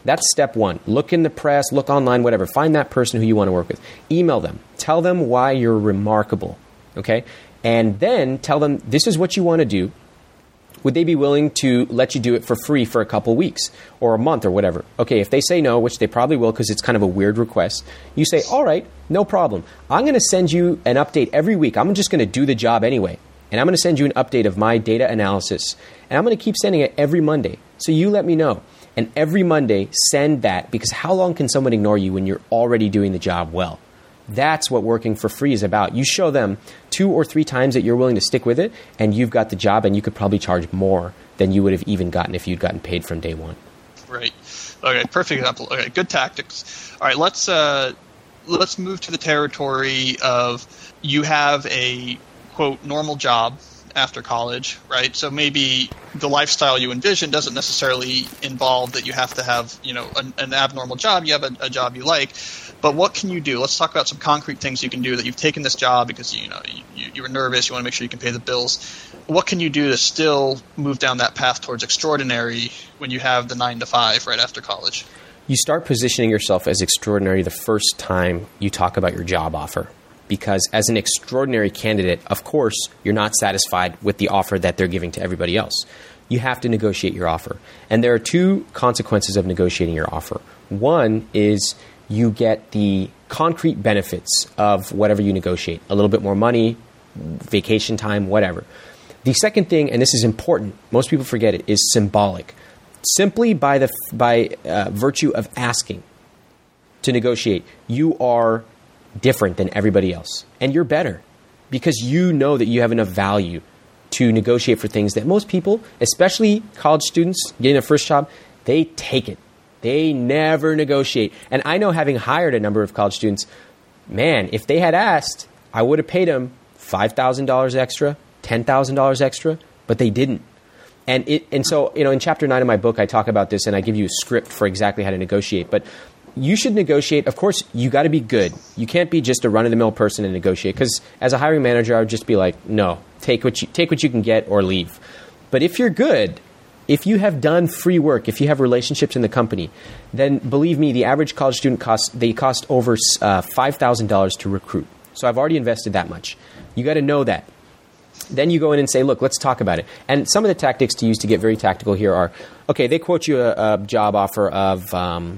That's step one. Look in the press, look online, whatever. Find that person who you want to work with. Email them. Tell them why you're remarkable, okay? And then tell them this is what you want to do. Would they be willing to let you do it for free for a couple weeks or a month or whatever? Okay, if they say no, which they probably will because it's kind of a weird request, you say, all right, no problem. I'm going to send you an update every week. I'm just going to do the job anyway. And I'm going to send you an update of my data analysis. And I'm going to keep sending it every Monday. So you let me know. And every Monday, send that, because how long can someone ignore you when you're already doing the job well? That's what working for free is about. You show them 2 or 3 times that you're willing to stick with it, and you've got the job, and you could probably charge more than you would have even gotten if you'd gotten paid from day one. Right. Okay, perfect example. Okay, good tactics. All right, let's move to the territory of you have a, quote, normal job after college, right? So maybe the lifestyle you envision doesn't necessarily involve that you have to have, an abnormal job. You have a job you like. But what can you do? Let's talk about some concrete things you can do that you've taken this job because you were nervous, you want to make sure you can pay the bills. What can you do to still move down that path towards extraordinary when you have the 9 to 5 right after college? You start positioning yourself as extraordinary the first time you talk about your job offer. Because as an extraordinary candidate, of course, you're not satisfied with the offer that they're giving to everybody else. You have to negotiate your offer. And there are 2 consequences of negotiating your offer. One is you get the concrete benefits of whatever you negotiate. A little bit more money, vacation time, whatever. The second thing, and this is important, most people forget it, is symbolic. Simply by virtue of asking to negotiate, you are different than everybody else. And you're better because you know that you have enough value to negotiate for things that most people, especially college students getting their first job, they take it. They never negotiate. And I know, having hired a number of college students, man, if they had asked, I would have paid them $5,000 extra, $10,000 extra, but they didn't. And so, in chapter 9 of my book, I talk about this and I give you a script for exactly how to negotiate. But you should negotiate. Of course, you got to be good. You can't be just a run-of-the-mill person and negotiate, because as a hiring manager, I would just be like, no, take what you can get or leave. But if you're good, if you have done free work, if you have relationships in the company, then believe me, the average college student cost over $5,000 to recruit. So I've already invested that much. You got to know that. Then you go in and say, look, let's talk about it. And some of the tactics to use to get very tactical here are, okay, they quote you a job offer of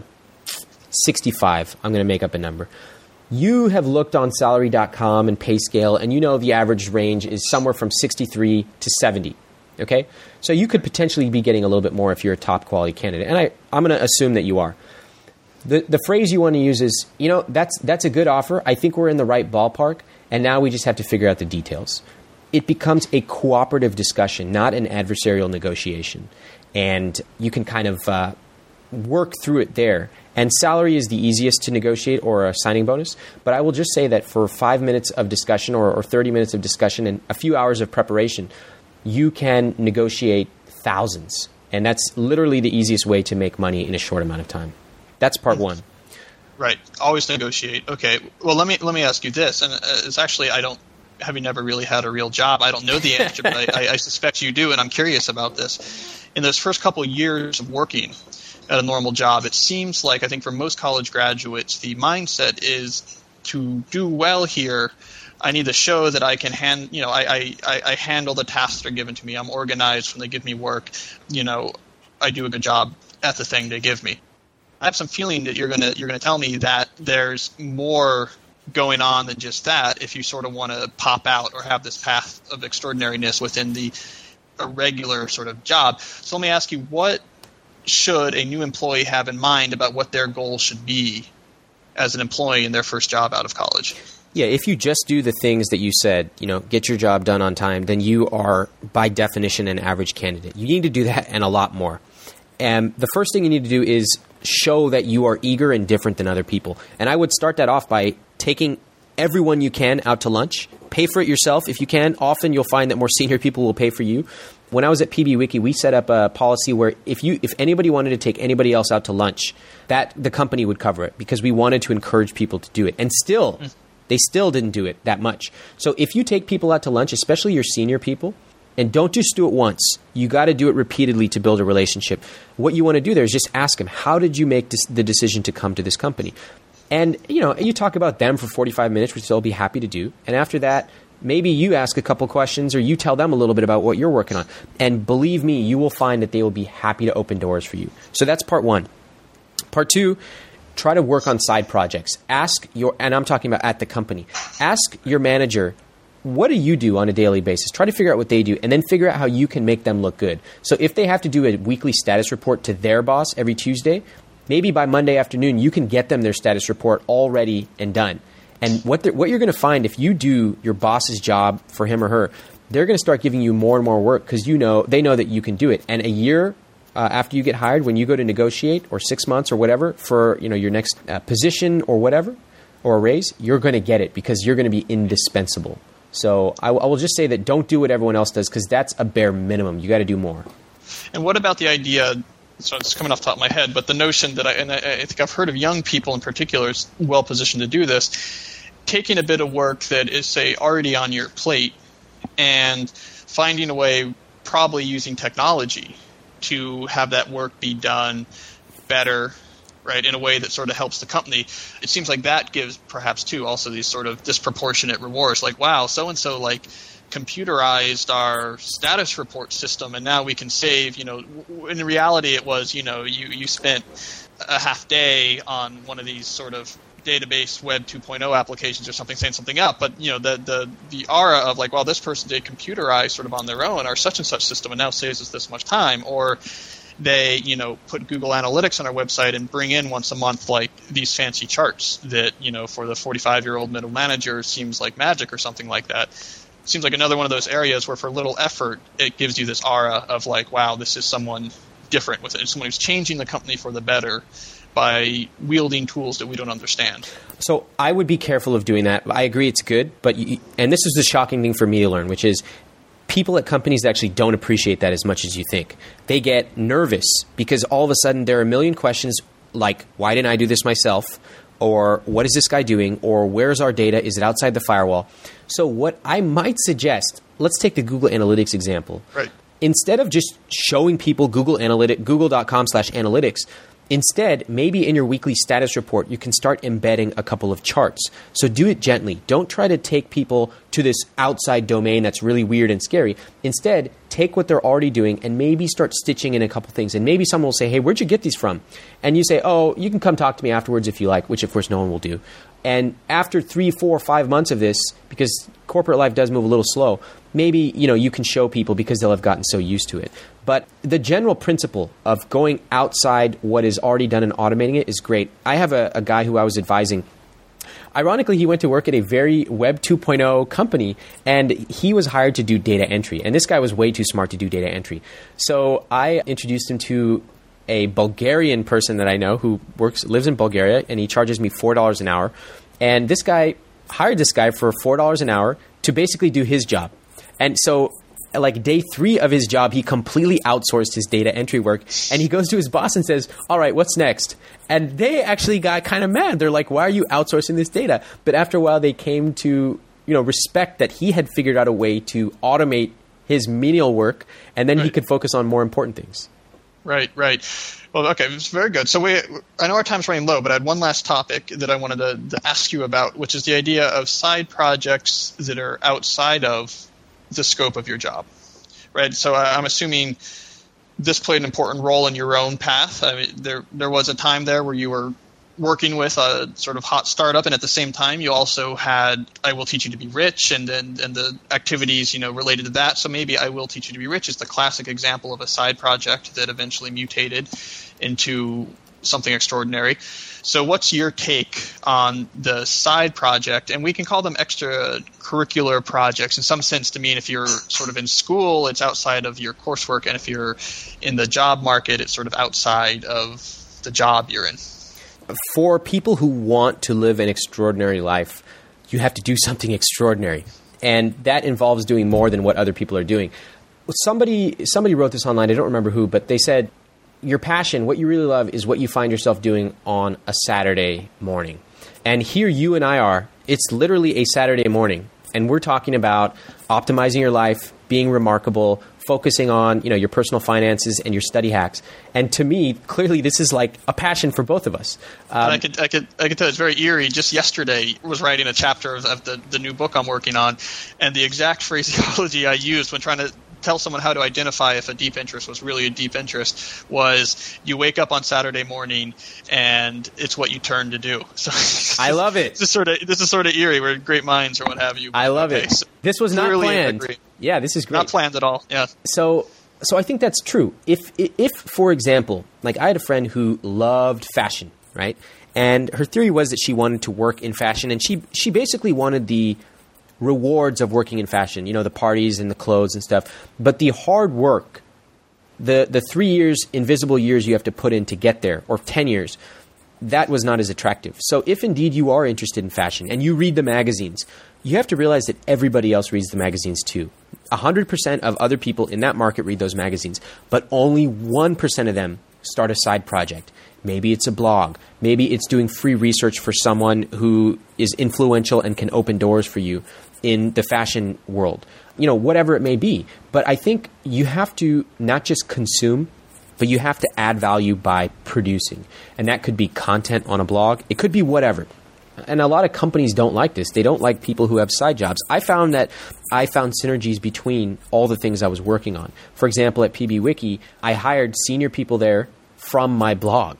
65. I'm going to make up a number. You have looked on salary.com and PayScale, and you know the average range is somewhere from 63 to 70. Okay? So you could potentially be getting a little bit more if you're a top quality candidate. And I'm going to assume that you are. The phrase you want to use is, that's a good offer. I think we're in the right ballpark, and now we just have to figure out the details. It becomes a cooperative discussion, not an adversarial negotiation. And you can kind of work through it there. And salary is the easiest to negotiate, or a signing bonus. But I will just say that for 5 minutes of discussion or 30 minutes of discussion and a few hours of preparation, you can negotiate thousands. And that's literally the easiest way to make money in a short amount of time. That's part one. Right. Always negotiate. Okay. Well, let me ask you this. And it's actually, having never really had a real job, I don't know the answer, but I suspect you do, and I'm curious about this. In those first couple of years of working at a normal job, it seems like, I think for most college graduates, the mindset is to do well here, I need to show that I can I handle the tasks that are given to me. I'm organized when they give me work. I do a good job at the thing they give me. I have some feeling that you're gonna tell me that there's more going on than just that if you sort of want to pop out or have this path of extraordinariness within a regular sort of job. So let me ask you, what should a new employee have in mind about what their goals should be as an employee in their first job out of college? Yeah, if you just do the things that you said, get your job done on time, then you are, by definition, an average candidate. You need to do that and a lot more. And the first thing you need to do is show that you are eager and different than other people. And I would start that off by taking everyone you can out to lunch. Pay for it yourself if you can. Often you'll find that more senior people will pay for you. When I was at PBWiki, we set up a policy where if anybody wanted to take anybody else out to lunch, that the company would cover it, because we wanted to encourage people to do it. And they still didn't do it that much. So if you take people out to lunch, especially your senior people, And don't just do it once. You got to do it repeatedly to build a relationship. What you want to do there is just ask them, how did you make the decision to come to this company? And, you talk about them for 45 minutes, which they'll be happy to do. And after that, maybe you ask a couple questions or you tell them a little bit about what you're working on. And believe me, you will find that they will be happy to open doors for you. So that's part one. Part two, try to work on side projects. And I'm talking about at the company, ask your manager, what do you do on a daily basis? Try to figure out what they do and then figure out how you can make them look good. So if they have to do a weekly status report to their boss every Tuesday, maybe by Monday afternoon, you can get them their status report all ready and done. And what you're going to find if you do your boss's job for him or her, they're going to start giving you more and more work because they know that you can do it. And a year after you get hired, when you go to negotiate, or 6 months or whatever for your next position or whatever, or a raise, you're going to get it because you're going to be indispensable. So I will just say that don't do what everyone else does because that's a bare minimum. You got to do more. And what about the idea? So it's coming off the top of my head, but the notion that I think I've heard of young people in particular is well positioned to do this, taking a bit of work that is, say, already on your plate and finding a way, probably using technology, to have that work be done better, right, in a way that sort of helps the company. It seems like that gives perhaps, too, also these sort of disproportionate rewards, like, wow, so-and-so, computerized our status report system, and now we can save, in reality it was, you spent a half day on one of these sort of database web 2.0 applications or something, saying something up, but the aura of well, this person did computerize sort of on their own our such and such system and now saves us this much time, or they put Google Analytics on our website and bring in once a month these fancy charts that for the 45-year-old middle manager seems like magic or something like that. Seems like another one of those areas where for little effort it gives you this aura of wow, this is someone different with it, someone who's changing the company for the better by wielding tools that we don't understand. So I would be careful of doing that. I agree it's good, but and this is the shocking thing for me to learn, which is people at companies actually don't appreciate that as much as you think. They get nervous because all of a sudden there are a million questions like, why didn't I do this myself? Or what is this guy doing? Or where's our data? Is it outside the firewall? So what I might suggest, let's take the Google Analytics example. Right. Instead of just showing people google.com/analytics, instead, maybe in your weekly status report, you can start embedding a couple of charts. So do it gently. Don't try to take people to this outside domain that's really weird and scary. Instead, take what they're already doing and maybe start stitching in a couple things. And maybe someone will say, hey, where'd you get these from? And you say, oh, you can come talk to me afterwards if you like, which of course no one will do. And after 3, 4, 5 months of this, because corporate life does move a little slow, maybe you can show people because they'll have gotten so used to it. But the general principle of going outside what is already done and automating it is great. I have a guy who I was advising. Ironically, he went to work at a very Web 2.0 company, and he was hired to do data entry. And this guy was way too smart to do data entry. So I introduced him to a Bulgarian person that I know who lives in Bulgaria, and he charges me $4 an hour. And this guy hired this guy for $4 an hour to basically do his job. And so day 3 of his job, he completely outsourced his data entry work. And he goes to his boss and says, all right, what's next? And they actually got kind of mad. They're like, why are you outsourcing this data? But after a while, they came to respect that he had figured out a way to automate his menial work, and then he could focus on more important things. Right. Well, okay, it's very good. So I know our time's running low, but I had one last topic that I wanted to ask you about, which is the idea of side projects that are outside of the scope of your job, right? So I'm assuming this played an important role in your own path. I mean, there was a time there where you were working with a sort of hot startup, and at the same time you also had I Will Teach You to Be Rich and the activities related to that. So maybe I Will Teach You to Be Rich is the classic example of a side project that eventually mutated into something extraordinary. So what's your take on the side project? And we can call them extracurricular projects in some sense to mean if you're sort of in school, it's outside of your coursework, and if you're in the job market, it's sort of outside of the job you're in. For people who want to live an extraordinary life, you have to do something extraordinary. And that involves doing more than what other people are doing. Somebody wrote this online, I don't remember who, but they said, your passion, what you really love, is what you find yourself doing on a Saturday morning. And here you and I are. It's literally a Saturday morning. And we're talking about optimizing your life, being remarkable, focusing on, your personal finances and your study hacks. And to me, clearly this is like a passion for both of us. I could tell it's very eerie. Just yesterday I was writing a chapter of the new book I'm working on, and the exact phraseology I used when trying to tell someone how to identify if a deep interest was really a deep interest was, you wake up on Saturday morning and it's what you turn to do. So I love it. This is sort of eerie. We're great minds or what have you. I love it. So this was not planned. Yeah, this is great. Not planned at all. Yeah. So I think that's true. If for example, like I had a friend who loved fashion, right? And her theory was that she wanted to work in fashion, and she basically wanted the rewards of working in fashion, the parties and the clothes and stuff. But the hard work, the 3 years, invisible years you have to put in to get there, or 10 years, that was not as attractive. So if indeed you are interested in fashion and you read the magazines, you have to realize that everybody else reads the magazines too. 100% of other people in that market read those magazines, but only 1% of them start a side project. Maybe it's a blog. Maybe it's doing free research for someone who is influential and can open doors for you in the fashion world. Whatever it may be. But I think you have to not just consume, but you have to add value by producing. And that could be content on a blog. It could be whatever. And a lot of companies don't like this. They don't like people who have side jobs. I found synergies between all the things I was working on. For example, at PBWiki, I hired senior people there from my blog.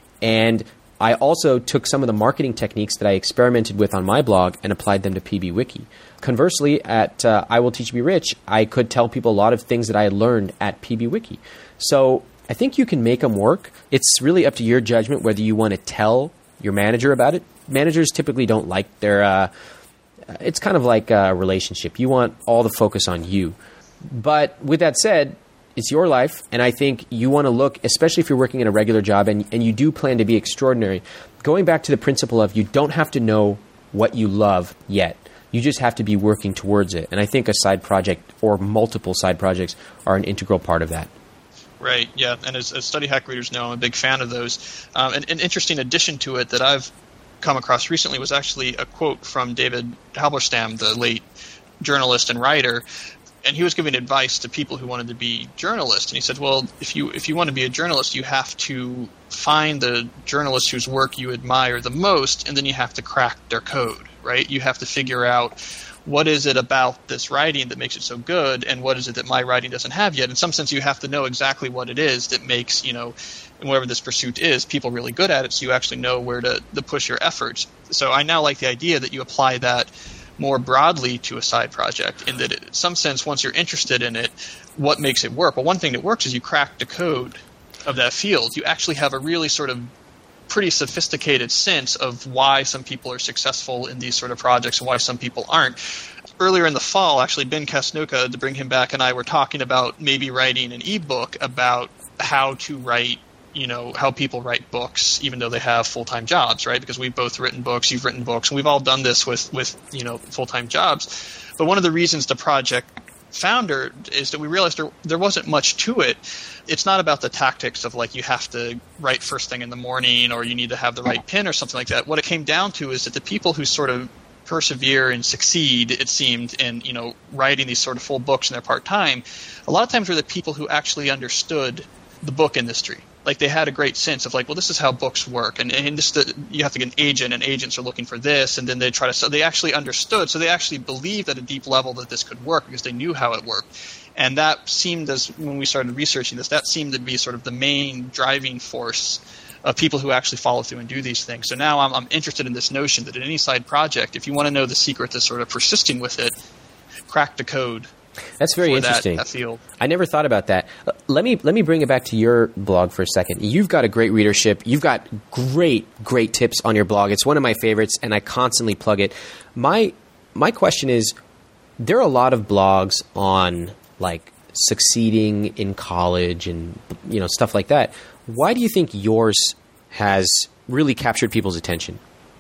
And I also took some of the marketing techniques that I experimented with on my blog and applied them to PBWiki. Conversely, at I Will Teach You to Be Rich, I could tell people a lot of things that I had learned at PBWiki. So I think you can make them work. It's really up to your judgment whether you want to tell your manager about it. Managers typically don't like their it's kind of like a relationship. You want all the focus on you. But with that said, it's your life, and I think you want to look, especially if you're working in a regular job and you do plan to be extraordinary, going back to the principle of you don't have to know what you love yet. You just have to be working towards it. And I think a side project or multiple side projects are an integral part of that. Right, yeah. And as Study Hack readers know, I'm a big fan of those. An interesting addition to it that I've come across recently was actually a quote from David Halberstam, the late journalist and writer. And he was giving advice to people who wanted to be journalists. And he said, well, if you want to be a journalist, you have to find the journalist whose work you admire the most, and then you have to crack their code, right? You have to figure out what is it about this writing that makes it so good, and what is it that my writing doesn't have yet. In some sense, you have to know exactly what it is that makes, and whatever this pursuit is, people really good at it, so you actually know where to push your efforts. So I now like the idea that you apply that more broadly to a side project, in that in some sense, once you're interested in it, what makes it work? Well, one thing that works is you crack the code of that field. You actually have a really sort of pretty sophisticated sense of why some people are successful in these sort of projects and why some people aren't. Earlier in the fall, actually, Ben Kasnuka, to bring him back, and I were talking about maybe writing an ebook about how to write, how people write books, even though they have full-time jobs, right? Because we've both written books, you've written books, and we've all done this with full-time jobs. But one of the reasons the project founder is that we realized there wasn't much to it. It's not about the tactics of like you have to write first thing in the morning or you need to have the right pen or something like that. What it came down to is that the people who sort of persevere and succeed, it seemed, in writing these sort of full books in their part-time, a lot of times were the people who actually understood the book industry. Like they had a great sense of like, well, this is how books work, and this you have to get an agent, and agents are looking for this, and then they try to. So they actually understood. So they actually believed at a deep level that this could work because they knew how it worked, and that seemed, as when we started researching this, that seemed to be sort of the main driving force of people who actually follow through and do these things. So now I'm interested in this notion that in any side project, if you want to know the secret to sort of persisting with it, crack the code. That's very interesting. That field. I never thought about that. Let me bring it back to your blog for a second. You've got a great readership. You've got great tips on your blog. It's one of my favorites, and I constantly plug it. My question is, there are a lot of blogs on like succeeding in college and stuff like that. Why do you think yours has really captured people's attention?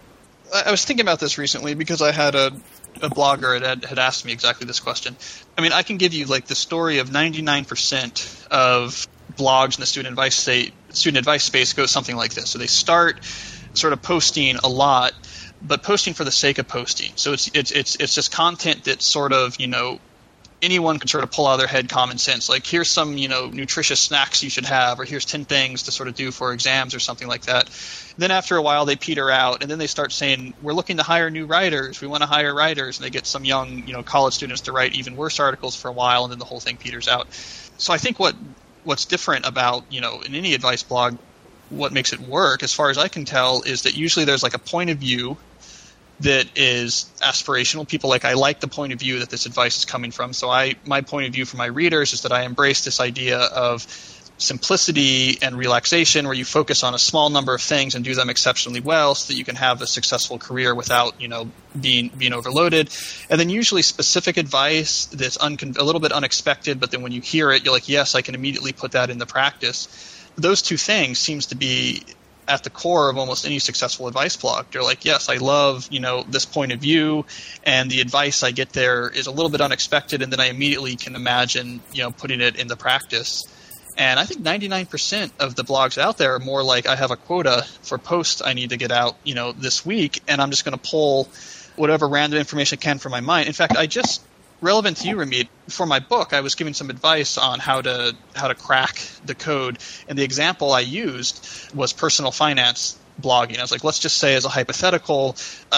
I was thinking about this recently because I had a blogger had asked me exactly this question. I mean, I can give you like the story of 99% of blogs in the student advice space goes something like this. So they start sort of posting a lot, but posting for the sake of posting. So it's just content that sort of anyone can sort of pull out of their head common sense. Like, here's some, nutritious snacks you should have, or here's 10 things to sort of do for exams or something like that. Then after a while, they peter out, and then they start saying, we're looking to hire new writers. We want to hire writers. And they get some young, college students to write even worse articles for a while, and then the whole thing peters out. So I think what's different about, in any advice blog, what makes it work, as far as I can tell, is that usually there's like a point of view that is aspirational. People like, I like the point of view that this advice is coming from. So my point of view for my readers is that I embrace this idea of simplicity and relaxation, where you focus on a small number of things and do them exceptionally well so that you can have a successful career without, being overloaded. And then usually specific advice that's a little bit unexpected, but then when you hear it, you're like, yes, I can immediately put that into practice. Those two things seems to be at the core of almost any successful advice blog. They're like, yes, I love, this point of view, and the advice I get there is a little bit unexpected, and then I immediately can imagine, putting it into practice. And I think 99% of the blogs out there are more like, I have a quota for posts I need to get out, this week, and I'm just going to pull whatever random information I can from my mind. In fact, relevant to you, Ramit, for my book, I was giving some advice on how to crack the code, and the example I used was personal finance blogging. I was like, let's just say as a hypothetical,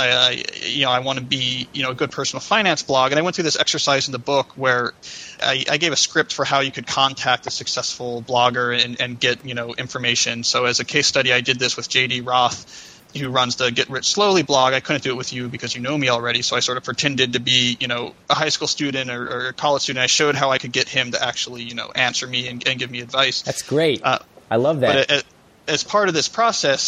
I want to be, a good personal finance blog. And I went through this exercise in the book where I gave a script for how you could contact a successful blogger and get, information. So as a case study, I did this with JD Roth, who runs the Get Rich Slowly blog. I couldn't do it with you because you know me already. So I sort of pretended to be, a high school student or a college student. I showed how I could get him to actually, answer me and give me advice. That's great. I love that. But as part of this process,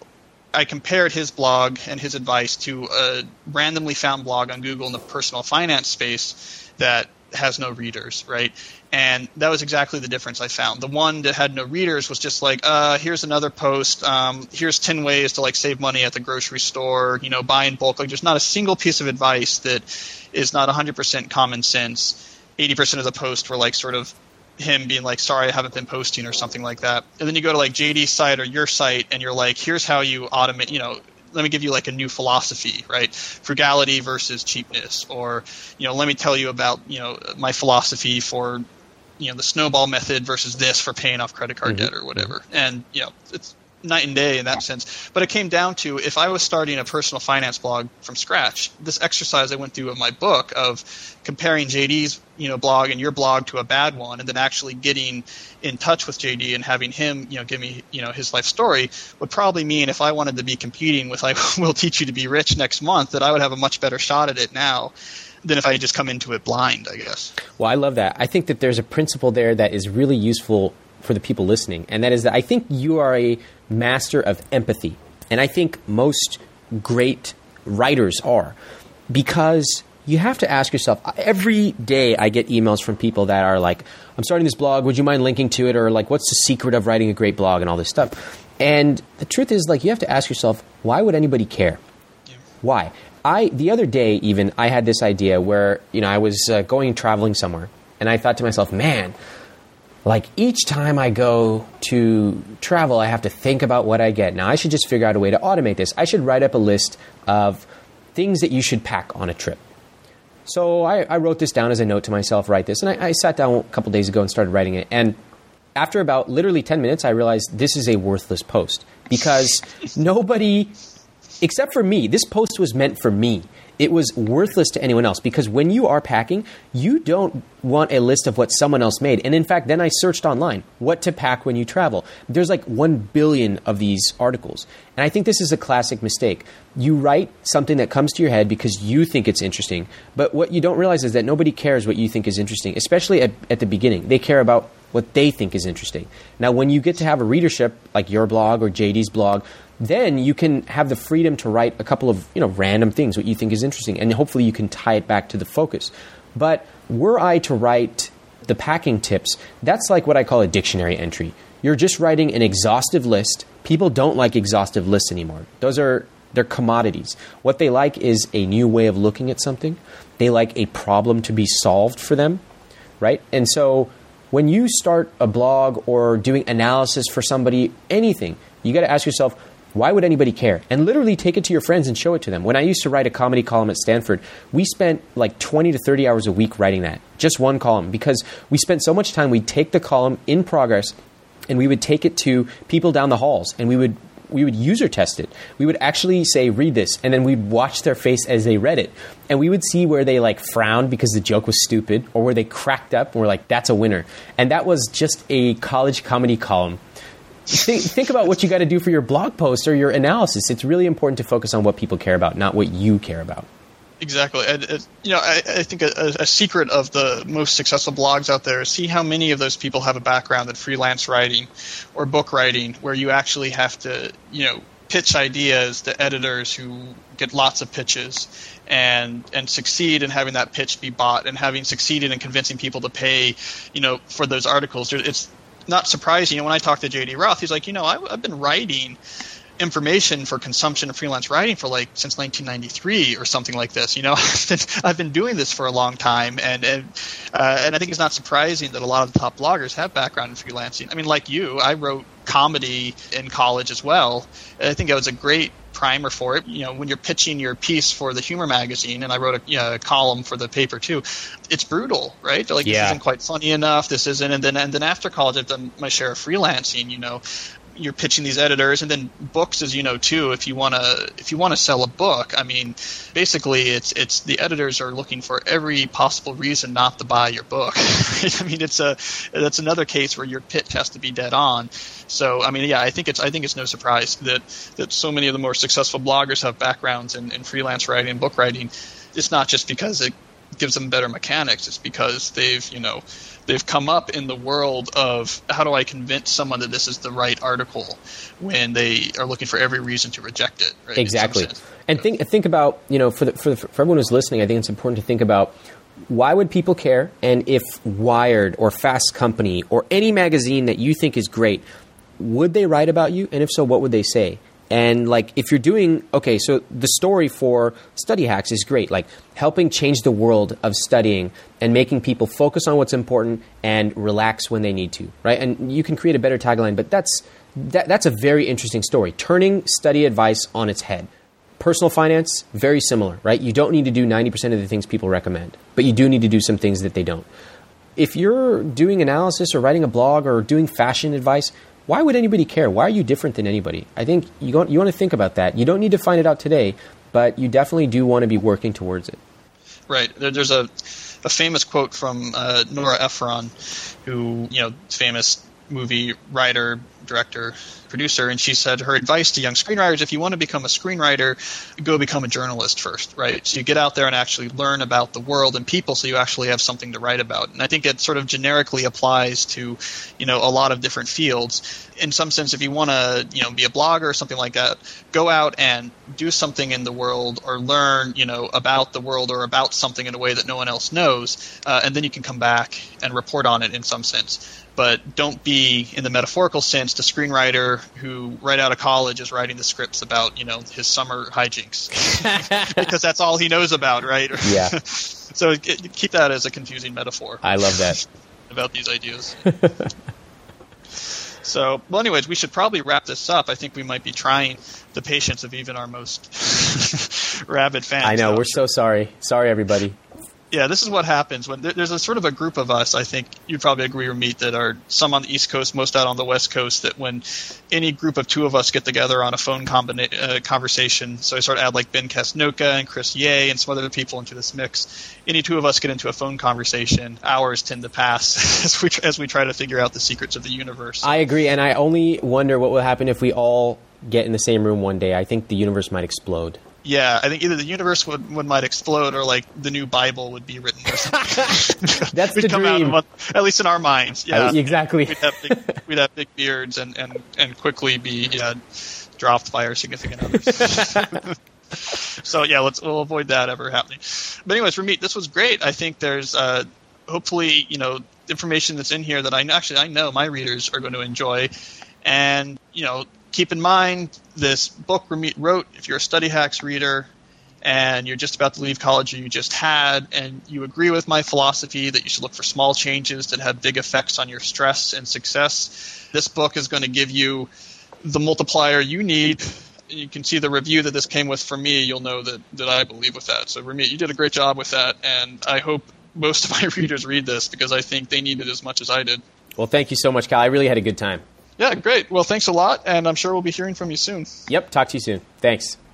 I compared his blog and his advice to a randomly found blog on Google in the personal finance space that has no readers, right? And that was exactly the difference I found. The one that had no readers was just like, here's another post. Here's 10 ways to save money at the grocery store, buy in bulk. There's not a single piece of advice that is not 100% common sense. 80% of the posts were sort of him being like, sorry, I haven't been posting or something like that. And then you go to JD's site or your site and you're like, here's how you automate, let me give you a new philosophy, right? Frugality versus cheapness. Or, let me tell you about, my philosophy for, the snowball method versus this for paying off credit card debt or whatever. And, it's night and day in that sense. But it came down to, if I was starting a personal finance blog from scratch, this exercise I went through in my book of comparing JD's blog and your blog to a bad one, and then actually getting in touch with JD and having him give me his life story, would probably mean, if I wanted to be competing with Will Teach You to Be Rich next month, that I would have a much better shot at it now than if I just come into it blind, I guess. Well, I love that. I think that there's a principle there that is really useful for the people listening, and that is that I think you are a master of empathy, and I think most great writers are, because you have to ask yourself, every day I get emails from people that are like, I'm starting this blog, would you mind linking to it, or what's the secret of writing a great blog and all this stuff. And the truth is, you have to ask yourself, why would anybody care? Yeah. Why? The other day even, I had this idea where, I was traveling somewhere, and I thought to myself, man, each time I go to travel, I have to think about what I get. Now, I should just figure out a way to automate this. I should write up a list of things that you should pack on a trip. So I wrote this down as a note to myself, write this. And I sat down a couple days ago and started writing it. And after about literally 10 minutes, I realized this is a worthless post. Because nobody, except for me, this post was meant for me. It was worthless to anyone else, because when you are packing, you don't want a list of what someone else made. And in fact, then I searched online, what to pack when you travel. There's 1 billion of these articles. And I think this is a classic mistake. You write something that comes to your head because you think it's interesting. But what you don't realize is that nobody cares what you think is interesting, especially at the beginning. They care about what they think is interesting. Now, when you get to have a readership like your blog or JD's blog, then you can have the freedom to write a couple of random things, what you think is interesting, and hopefully you can tie it back to the focus. But were I to write the packing tips, that's like what I call a dictionary entry. You're just writing an exhaustive list. People don't like exhaustive lists anymore. They're commodities. What they like is a new way of looking at something. They like a problem to be solved for them, right? And so when you start a blog or doing analysis for somebody, anything, you got to ask yourself, Why would anybody care? And literally take it to your friends and show it to them. When I used to write a comedy column at Stanford, we spent like 20 to 30 hours a week writing that. Just one column. Because we spent so much time, we'd take the column in progress and we would take it to people down the halls and we would user test it. We would actually say, read this, and then we'd watch their face as they read it. And we would see where they like frowned because the joke was stupid, or where they cracked up and were like, that's a winner. And that was just a college comedy column. Think about what you got to do for your blog post or your analysis. It's really important to focus on what people care about, not what you care about. Exactly. And, I think a secret of the most successful blogs out there is see how many of those people have a background in freelance writing or book writing, where you actually have to, pitch ideas to editors who get lots of pitches and succeed in having that pitch be bought, and having succeeded in convincing people to pay, for those articles. It's not surprising. When I talked to J.D. Roth, he's like, I've been writing information for consumption of freelance writing for since 1993 or something like this. I've been doing this for a long time, and I think it's not surprising that a lot of the top bloggers have background in freelancing. I mean, like you, I wrote comedy in college as well. I think it was a great primer for it. When you're pitching your piece for the humor magazine, and I wrote a column for the paper too, it's brutal, right? They're like, this isn't quite funny enough, this isn't, and then after college I've done my share of freelancing. You're pitching these editors, and then books, as you know too. If you want to sell a book, I mean, basically, it's the editors are looking for every possible reason not to buy your book. I mean, that's another case where your pitch has to be dead on. So, I mean, yeah, I think it's no surprise that so many of the more successful bloggers have backgrounds in freelance writing and book writing. It's not just because it gives them better mechanics. It's because they've come up in the world of how do I convince someone that this is the right article when they are looking for every reason to reject it. Right? Exactly. And think about, for everyone who's listening, I think it's important to think about, why would people care? And if Wired or Fast Company or any magazine that you think is great, would they write about you? And if so, what would they say? And if you're doing, so the story for Study Hacks is great, helping change the world of studying and making people focus on what's important and relax when they need to, right? And you can create a better tagline, but that's a very interesting story, turning study advice on its head. Personal finance, very similar, right? You don't need to do 90% of the things people recommend, but you do need to do some things that they don't. If you're doing analysis or writing a blog or doing fashion advice, why would anybody care? Why are you different than anybody? I think you want to think about that. You don't need to find it out today, but you definitely do want to be working towards it. Right. There's a famous quote from Nora Ephron, who, famous movie writer, director, producer, and she said her advice to young screenwriters: if you want to become a screenwriter, go become a journalist first, right? So you get out there and actually learn about the world and people, so you actually have something to write about. And I think it sort of generically applies to, a lot of different fields. In some sense, if you want to, be a blogger or something like that, go out and do something in the world or learn, about the world or about something in a way that no one else knows, and then you can come back and report on it in some sense. But don't be, in the metaphorical sense, the screenwriter who right out of college is writing the scripts about, his summer hijinks. Because that's all he knows about, right? Yeah. So keep that as a confusing metaphor. I love that. About these ideas. So, well, anyways, we should probably wrap this up. I think we might be trying the patience of even our most rabid fans. I know. We're so sorry. Sorry, everybody. Yeah, this is what happens when there's a sort of a group of us, I think you'd probably agree or meet, that are some on the East Coast, most out on the West Coast, that when any group of two of us get together on a phone conversation, so I sort of add Ben Kasnoka and Chris Ye and some other people into this mix, any two of us get into a phone conversation, hours tend to pass as we try to figure out the secrets of the universe. I agree, and I only wonder what will happen if we all get in the same room one day. I think the universe might explode. Yeah, I think either the universe might explode, or the new Bible would be written or something. That's the dream. At least in our minds. Yeah, exactly. We'd have big beards and quickly be dropped by our significant others. So yeah, we'll avoid that ever happening. But anyways, Ramit, this was great. I think there's hopefully information that's in here that I know my readers are going to enjoy, and keep in mind this book Ramit wrote. If you're a Study Hacks reader and you're just about to leave college, or you just had, and you agree with my philosophy that you should look for small changes that have big effects on your stress and success, this book is going to give you the multiplier you need you can see the review that this came with from me, you'll know that I believe with that. So Ramit, you did a great job with that, and I hope most of my readers read this because I think they need it as much as I did. Well, thank you so much, Kyle. I really had a good time. Yeah, great. Well, thanks a lot, and I'm sure we'll be hearing from you soon. Yep, talk to you soon. Thanks.